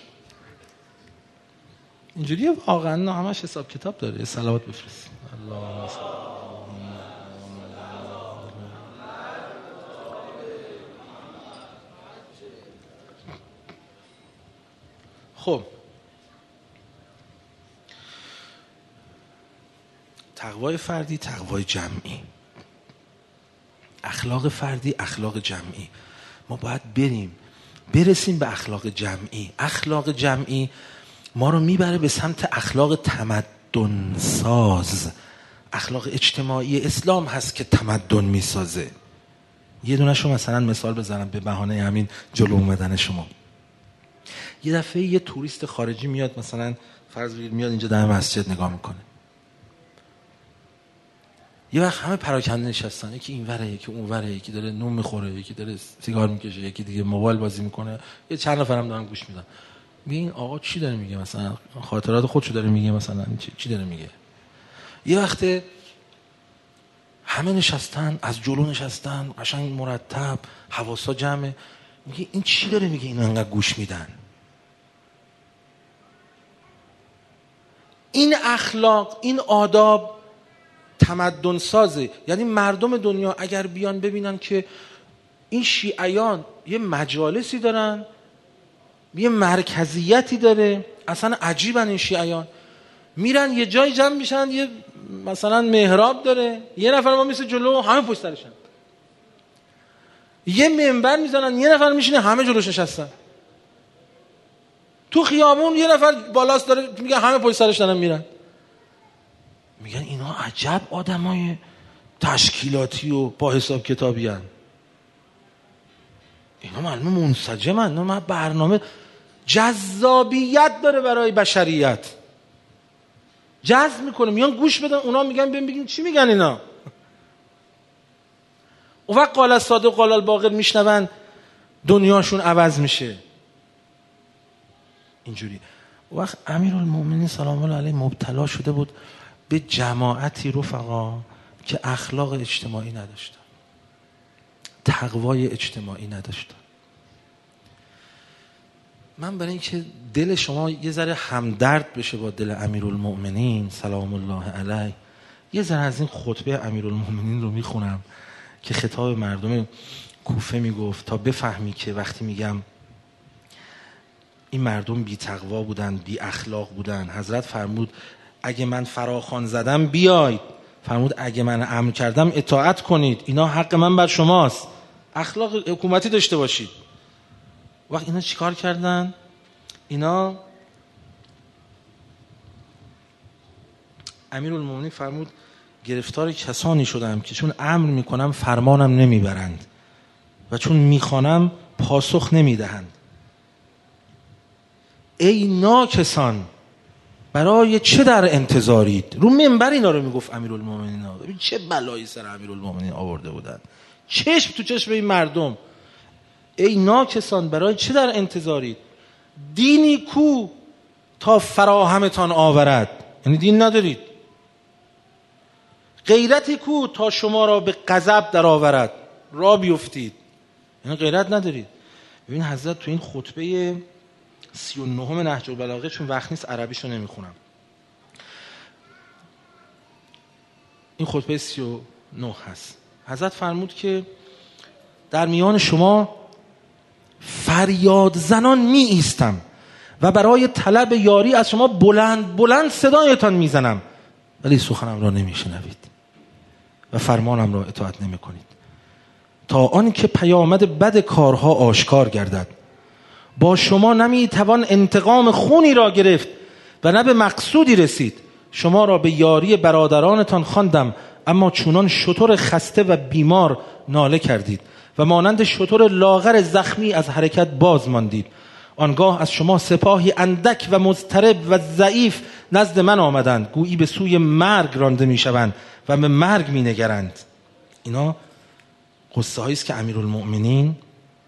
اینجوریه واقعا، همش حساب کتاب داره. صلوات بفرست. الله خب تقوای فردی، تقوای جمعی. اخلاق فردی، اخلاق جمعی. ما باید بریم برسیم به اخلاق جمعی. اخلاق جمعی ما رو میبره به سمت اخلاق تمدن ساز. اخلاق اجتماعی اسلام هست که تمدن میسازه. یه دونه شو مثلا مثال بزنم به بهانه همین جلو اومدن شما. یه دفعه یه توریست خارجی میاد، مثلا فرض بگیر میاد اینجا در مسجد نگاه میکنه. یه وقت همه پراکنده نشستن، یکی اینوره، یکی اونوره، یکی داره نون میخوره، یکی داره سیگار میکشه، یکی دیگه موبایل بازی میکنه، یه چند نفرم دارن گوش میدن. میگه آقا چی داره میگه؟ مثلا خاطرات خودشو داره میگه، مثلا چی, چی داره میگه؟ یه وقت همه نشستن، از جلو نشستن، قشنگ مرتب، حواسا جمعه. میگه این چی داره میگه؟ اینا انقدر گوش میدن. این اخلاق، این آداب تمدن سازه. یعنی مردم دنیا اگر بیان ببینن که این شیعیان یه مجالسی دارن، یه مرکزیتی داره، اصلا عجیبن این شیعیان، میرن یه جای جمع میشن، یه مثلا محراب داره، یه نفر ما مثل جلو، همه پشت سرشن. یه منبر میزنن، یه نفر میشینه، همه جلوش نشستن. تو خیابون یه نفر بالاست داره، میگن همه پشت سرش دارن میرن. میگن اینا عجب آدمای تشکیلاتی و با حساب کتابی هن. اینا معلومه منسجمن، اینا برنامه جذابیت داره برای بشریت، جذب میکنه. میان گوش بدن، اونا میگن ببین بگین چی میگن اینا. اون وقت قال الصادق قال الباقر میشنون، دنیاشون عوض میشه. اینجوری. اون وقت امیرالمومنین سلام الله علیه مبتلا شده بود به جماعتی رفقا که اخلاق اجتماعی نداشتن، تقوای اجتماعی نداشتن. من برای اینکه دل شما یه ذره همدرد بشه با دل امیرالمومنین سلام الله علیه، یه ذره از این خطبه امیرالمومنین رو میخونم که خطاب مردم کوفه میگفت، تا بفهمی که وقتی میگم این مردم بی تقوا بودن، بی اخلاق بودن. حضرت فرمود اگه من فراخوان زدم بیاید، فرمود اگه من امر کردم اطاعت کنید، اینا حق من بر شماست، اخلاق حکومتی داشته باشید. وقت اینا چیکار کردن؟ اینا امیرالمومنین فرمود گرفتار کسانی شدم که چون امر میکنم فرمانم نمیبرند و چون میخوانم پاسخ نمیدهند. ای ناکسان برای چه در انتظارید؟ رو منبر اینا رو میگفت امیرالمومنین. ببین چه بلایی سر امیرالمومنین آورده بودن، چشم تو چشم این مردم. ای ناکسان برای چه در انتظارید؟ دینی کو تا فراهمتان آورد، یعنی دین ندارید. غیرتی کو تا شما را به غضب در آورد، را بیفتید، یعنی غیرت ندارید. ببین حضرت تو این خطبه سی و نهم نهج البلاغه، چون وقت نیست عربیشو نمیخونم، این خطبه سی و نه هست. حضرت فرمود که در میان شما فریاد زنان می ایستم و برای طلب یاری از شما بلند بلند صدایتان میزنم، ولی سخنم را نمیشنوید و فرمانم را اطاعت نمی کنید، تا آن که پیامد بد کارها آشکار گردد. با شما نمی توان انتقام خونی را گرفت و نه به مقصودی رسید. شما را به یاری برادرانتان خواندم، اما چونان شتر خسته و بیمار ناله کردید و مانند شتر لاغر زخمی از حرکت باز ماندید. آنگاه از شما سپاهی اندک و مضطرب و ضعیف نزد من آمدند، گویی به سوی مرگ رانده میشوند و به مرگ مینگرند. اینا قصه هایی است که امیرالمؤمنین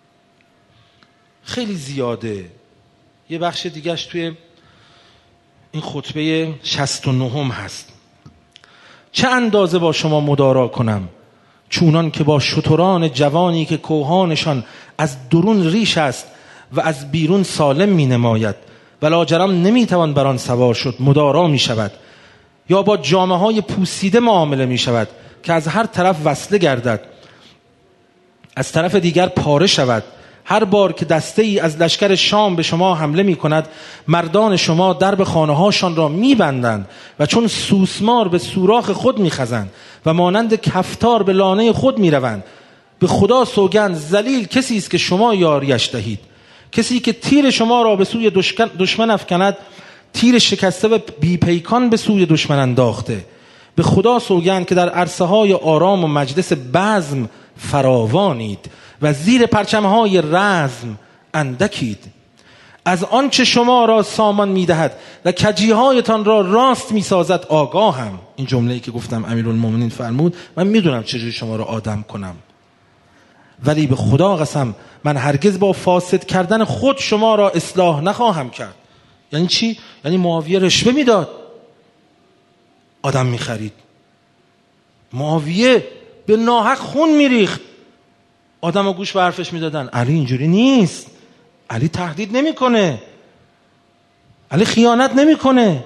خیلی زیاده. یه بخش دیگهش توی این خطبه شصت و نهم هست. چه اندازه با شما مدارا کنم، چونان که با شتران جوانی که کوهانشان از درون ریش است و از بیرون سالم می نماید و لاجرم نمی توان بر آن سوار شد مدارا می شود، یا با جامه های پوسیده معامله می شود که از هر طرف وصله گردد، از طرف دیگر پاره شود. هر بار که دسته ای از لشکر شام به شما حمله می کند، مردان شما درب خانه هاشان را می بندند و چون سوسمار به سوراخ خود می خزند و مانند کفتار به لانه خود می روند. به خدا سوگند ذلیل کسی است که شما یاریش دهید، کسی که تیر شما را به سوی دشمن افکند، تیر شکسته و بیپیکان به سوی دشمن انداخته. به خدا سوگند که در عرصه های آرام و مجلس بزم فراوانید و زیر پرچمهای رزم اندکید. از آنچه شما را سامان میدهد و کجیهایتان را راست میسازد آگاهم. این جمله‌ای که گفتم امیرالمومنین فرمود من میدونم چجوری شما را آدم کنم، ولی به خدا قسم من هرگز با فاسد کردن خود شما را اصلاح نخواهم کرد. یعنی چی؟ یعنی معاویه رشوه میداد، آدم میخرید. معاویه به ناحق خون میریخت، آدم ها گوش به حرفش میدادن. علی اینجوری نیست، علی تهدید نمیکنه، علی خیانت نمیکنه.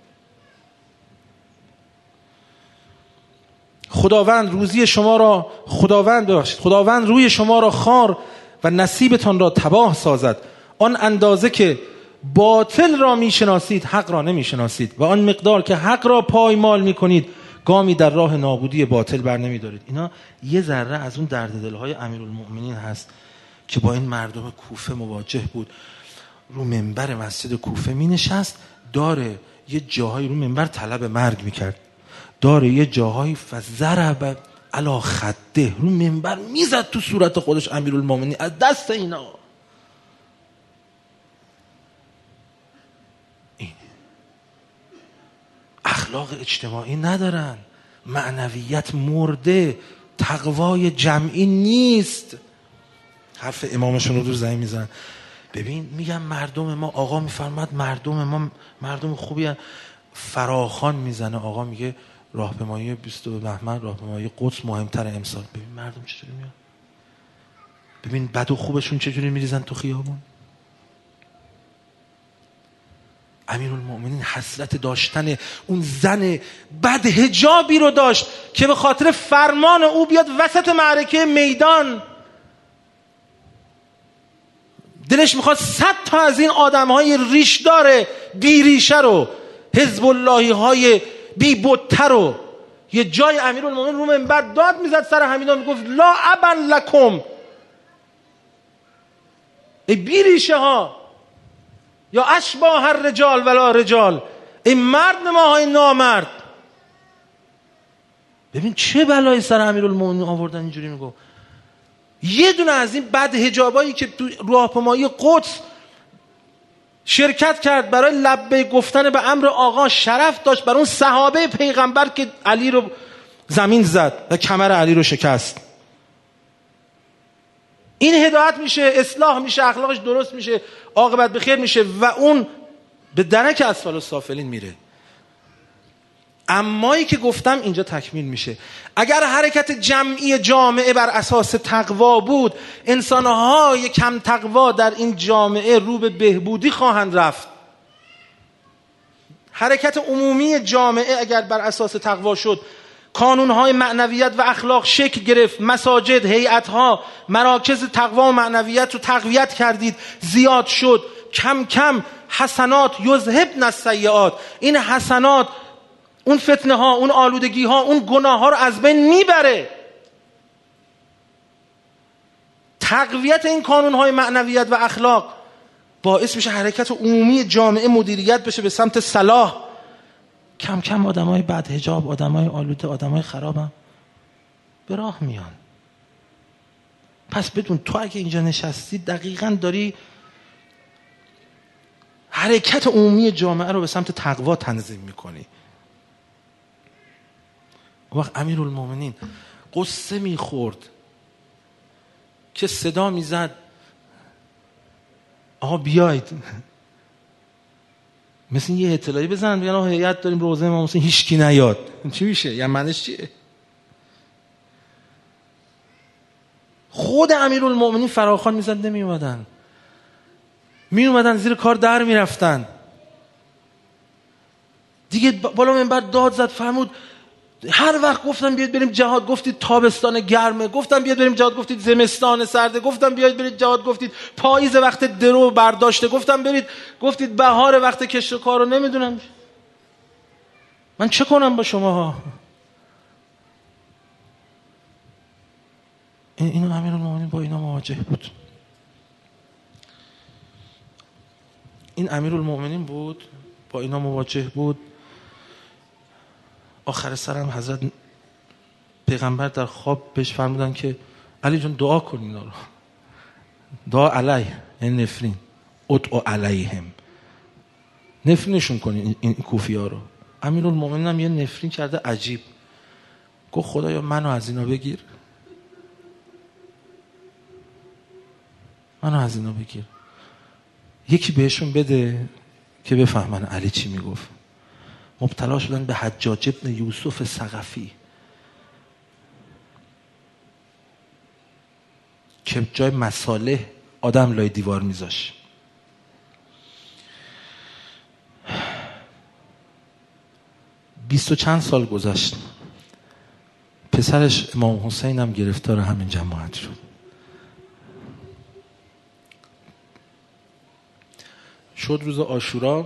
خداوند روزی شما را خداوند ببخشید خداوند روی شما را خار و نصیبتان را تباه سازد. آن اندازه که باطل را میشناسید حق را نمیشناسید و آن مقدار که حق را پایمال میکنید گامی در راه نابودی باطل بر نمیدارید. اینا یه ذره از اون درد دلهای امیرالمؤمنین هست که با این مردم کوفه مواجه بود. رو منبر مسجد کوفه می نشست، داره یه جاهایی رو منبر طلب مرگ میکرد، داره یه جاهایی فضرب علی خده رو منبر میزد تو صورت خودش امیرالمؤمنین از دست اینا. این اخلاق اجتماعی ندارن، معنویت مرده، تقوای جمعی نیست. حرف امامشون رو دور زمین میزنن. ببین میگم مردم ما، آقا میفرماد مردم ما مردم خوبی هن. فراخان میزنه آقا میگه راهپیمایی بیست و دو بهمن راهپیمایی قدس مهمتره امسال. ببین مردم چطوری میان، ببین بد و خوبشون چجوری میریزن تو خیابون. امیرالمؤمنین حسرت داشتن اون زن بد حجابی رو داشت که به خاطر فرمان او بیاد وسط معرکه میدان. دلش میخواد صد تا از این آدمهای ریشدار بی ریشه رو، حزب اللهی های بی بته رو، یه جای امیرالمؤمنین رو منبر داد میزد سر همینا میگفت لا ابن لکم، ای بی ریشه ها، یا اشباه الرجال ولا رجال، ای مرد نماهای نامرد. ببین چه بلایی سر امیرالمؤمنین آوردن. اینجوری میگو یه دونه از این بد حجابایی که تو راهپیمایی قدس شرکت کرد برای لبیک گفتن به امر آقا، شرف داشت بر اون صحابه پیغمبر که علی رو زمین زد و کمر علی رو شکست. این هدایت میشه، اصلاح میشه، اخلاقش درست میشه، عاقبت به خیر میشه و اون به درک اسفل السافلین میره. امایی که گفتم اینجا تکمیل میشه. اگر حرکت جمعی جامعه بر اساس تقوا بود، انسانهای کم تقوا در این جامعه رو به بهبودی خواهند رفت. حرکت عمومی جامعه اگر بر اساس تقوا شد، کانونهای معنویت و اخلاق شکل گرفت، مساجد، هیئتها، مراکز تقوا و معنویت رو تقویت کردید، زیاد شد، کم کم حسنات یذهبن السیئات، این حسنات اون فتنه ها، اون آلودگی ها، اون گناه ها رو از بین میبره. تقویت این کانون های معنویت و اخلاق باعث میشه حرکت عمومی جامعه مدیریت بشه به سمت صلاح. کم کم آدم های بد حجاب، آدم های آلوده، آدم های خراب هم به راه میان. پس بدون تو اگه اینجا نشستی دقیقاً داری حرکت عمومی جامعه رو به سمت تقوا تنظیم میکنی. اون وقت امیرالمومنین قصه میخورد که صدا میزد آقا بیاید، مثل یه اطلاعی بزنن بگن آقا هیئت داریم روزه امام حسین، هیچکی نیاد. چی میشه؟ یعنی معنیش چیه؟ خود امیرالمومنین فراخوان میزد نمی اومدن، می اومدن زیر کار در میرفتن دیگه. بالا منبر داد زد فرمود هر وقت گفتم بیاید بریم جهاد گفتید تابستان گرمه، گفتم بیاید بریم جهاد گفتید زمستان سرده، گفتم بیاید برید جهاد گفتید پاییز وقت درو برداشته، گفتم برید گفتید بهار وقت کشت و کارو. نمیدونم من چه کنم با شماها. اینو امیرالمومنین با اینا مواجه بود. این امیرالمومنین بود با اینا مواجه بود. آخر سرم حضرت پیغمبر در خواب بهش فرمودن که علی جون دعا کن اینا رو، دعا علیه یعنی نفرین، ادعو علیهم، نفرینشون کن این کوفی ها رو. امیرالمومنین هم یه نفرین کرده عجیب، گفت خدایا منو از اینا بگیر، منو از اینا بگیر، یکی بهشون بده که بفهمن علی چی میگفت. مبتلا شدن به حجاج ابن یوسف ثقفی که جای مصالح آدم لای دیوار میذاش. بیست و چند سال گذشت، پسرش امام حسین هم گرفتار همین جماعت شد. شد روز عاشورا،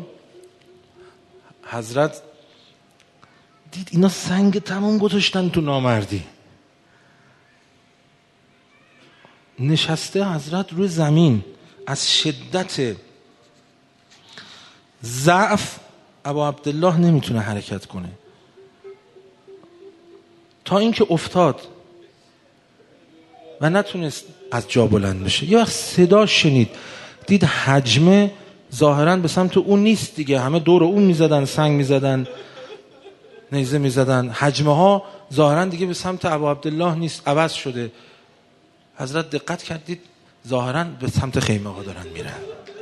حضرت دید اینا سنگ تمام گذاشتن تو نامردی. نشسته حضرت روی زمین، از شدت ضعف ابا عبدالله نمیتونه حرکت کنه تا اینکه افتاد و نتونست از جا بلند بشه. یه وقت صدا شنید، دید حجمه ظاهراً به سمت اون نیست دیگه، همه دور اون میزدن، سنگ میزدن، نیزه میزدن، حجمه ها ظاهراً دیگه به سمت ابا عبدالله نیست، عوض شده. حضرت دقت کردید ظاهراً به سمت خیمه ها دارن میرن.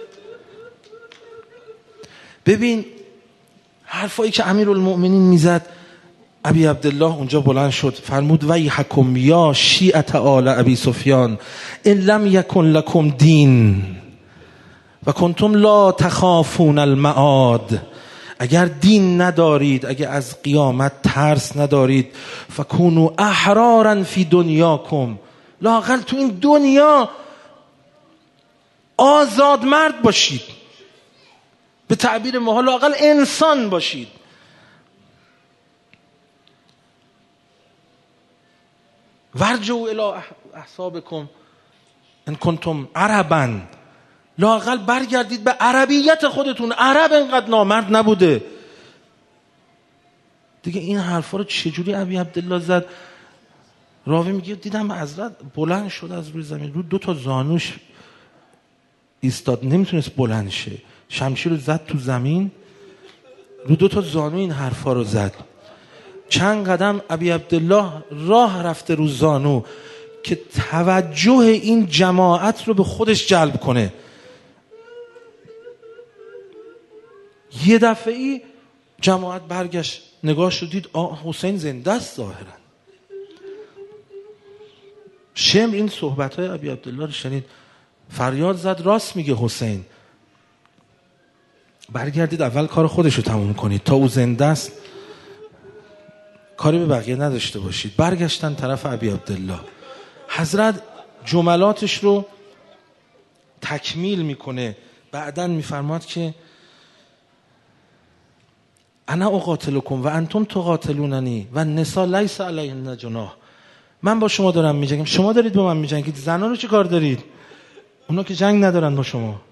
ببین حرفایی که امیرالمومنین میزد. ابی عبدالله اونجا بلند شد فرمود ویحکم یا شیعة آل ابی سفیان ان لم یکن لکم دین و کنتم لا تخافون المعاد. اگر دین ندارید، اگر از قیامت ترس ندارید، فکونوا احرارا فی دنیاکم، لااقل تو این دنیا آزاد مرد باشید، به تعبیر ما لااقل انسان باشید. ورجعوا الی احسابکم ان کنتم عربا، لااقل برگردید به عربیت خودتون. عرب اینقدر نامرد نبوده دیگه. این حرفا رو چجوری ابی عبدالله زد؟ راوی میگه دیدم حضرت بلند شد از روی زمین، رو دو تا زانوش ایستاد، نمیتونست بلند شه، شمشیر رو زد تو زمین، رو دو تا زانو این حرفا رو زد. چند قدم ابی عبدالله راه رفته رو زانو که توجه این جماعت رو به خودش جلب کنه. یه دفعی جماعت برگشت، نگاهش رو دید، آه حسین زنده است ظاهرا. شمر این صحبت‌های ابی عبدالله رو شنید، فریاد زد راست میگه حسین، برگردید اول کار خودش رو تموم کنید، تا او زنده است کاری به بقیه نداشته باشید. برگشتن طرف ابی عبدالله. حضرت جملاتش رو تکمیل میکنه، بعداً میفرماد که انا اقاتلکم و انتم تقاتلوننی و النساء لیس علیهن جناح. من با شما دارم میجنگم، شما دارید با من میجنگید، زنا رو چی کار دارید؟ اونا که جنگ ندارن با شما.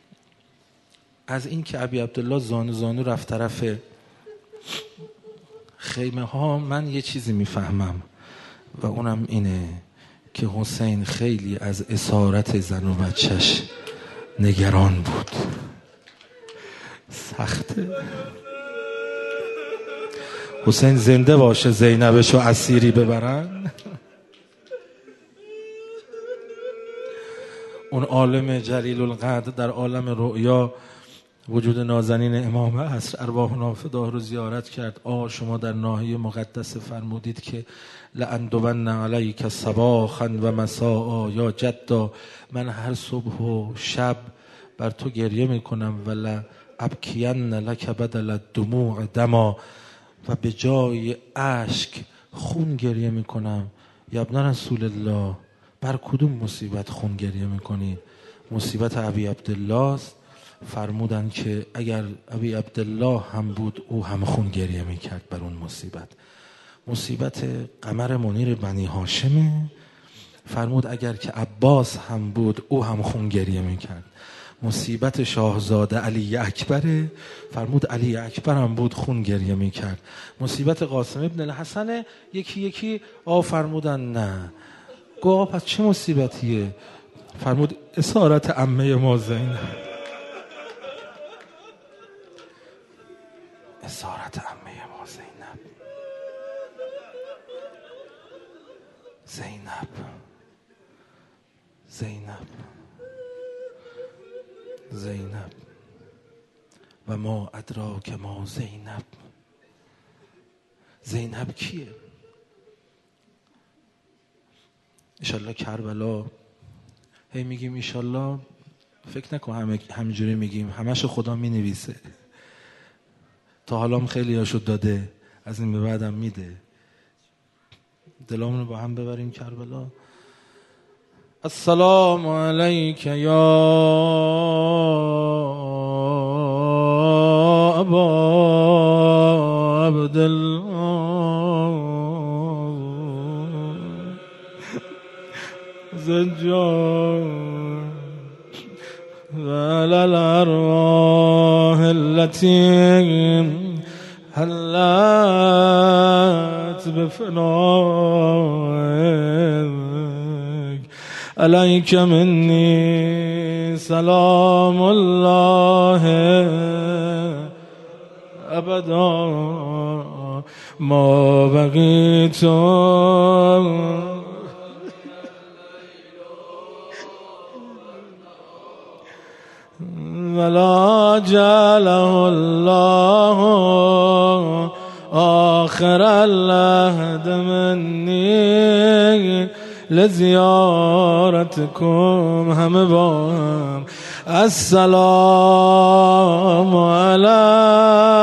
از این که ابی عبدالله زانو زانو رفت طرف خیمه ها من یه چیزی میفهمم و اونم اینه که حسین خیلی از اسارت زن و بچهش نگران بود. سخته حسین زنده باشه زینبشو اسیری ببرن. اون عالم جلیل القدر در عالم رؤیا وجود نازنین امام عصر ارواحنا فدا رو زیارت کرد. آ شما در ناحیه مقدس فرمودید که لأندون علیک صباحا و مساء یا جدا، من هر صبح و شب بر تو گریه میکنم ولا ابکین لک بدل الدموع دما، و به جای اشک خون گریه میکنم. یا ابن رسول الله بر کدوم مصیبت خون گریه میکنی؟ مصیبت ابی عبدالله است. فرمودن که اگر ابی عبدالله هم بود او هم خون گریه میکرد بر اون مصیبت. مصیبت قمر منیر بنی هاشمه. فرمود اگر که عباس هم بود او هم خون گریه میکرد. مصیبت شاهزاده علی اکبره. فرمود علی اکبر هم بود خون گریه میکرد. مصیبت قاسم ابن الحسن. یکی یکی آ فرمودن نه. گوه پس چه مصیبتیه؟ فرمود اسارت عمه ما زینب. اسارت عمه ما زینب. زینب زینب زینب و ما ادراک ما زینب. زینب کیه؟ انشالله کربلا. هی میگیم انشالله، فکر نکن همه همینجوری میگیم، همشو خدا مینویسه. تا حالا هم خیلی هاشو داده، از این به بعدم میده. دلامونو با هم ببریم کربلا. السلام علیک یا ابا عبدالله زجار وعلى الأرواح التي هلت بفنائك عليك مني سلام الله أبدا ما بقيت ولا جعله الله آخر العهد مني لزيارتكم هم با هم. السلام علی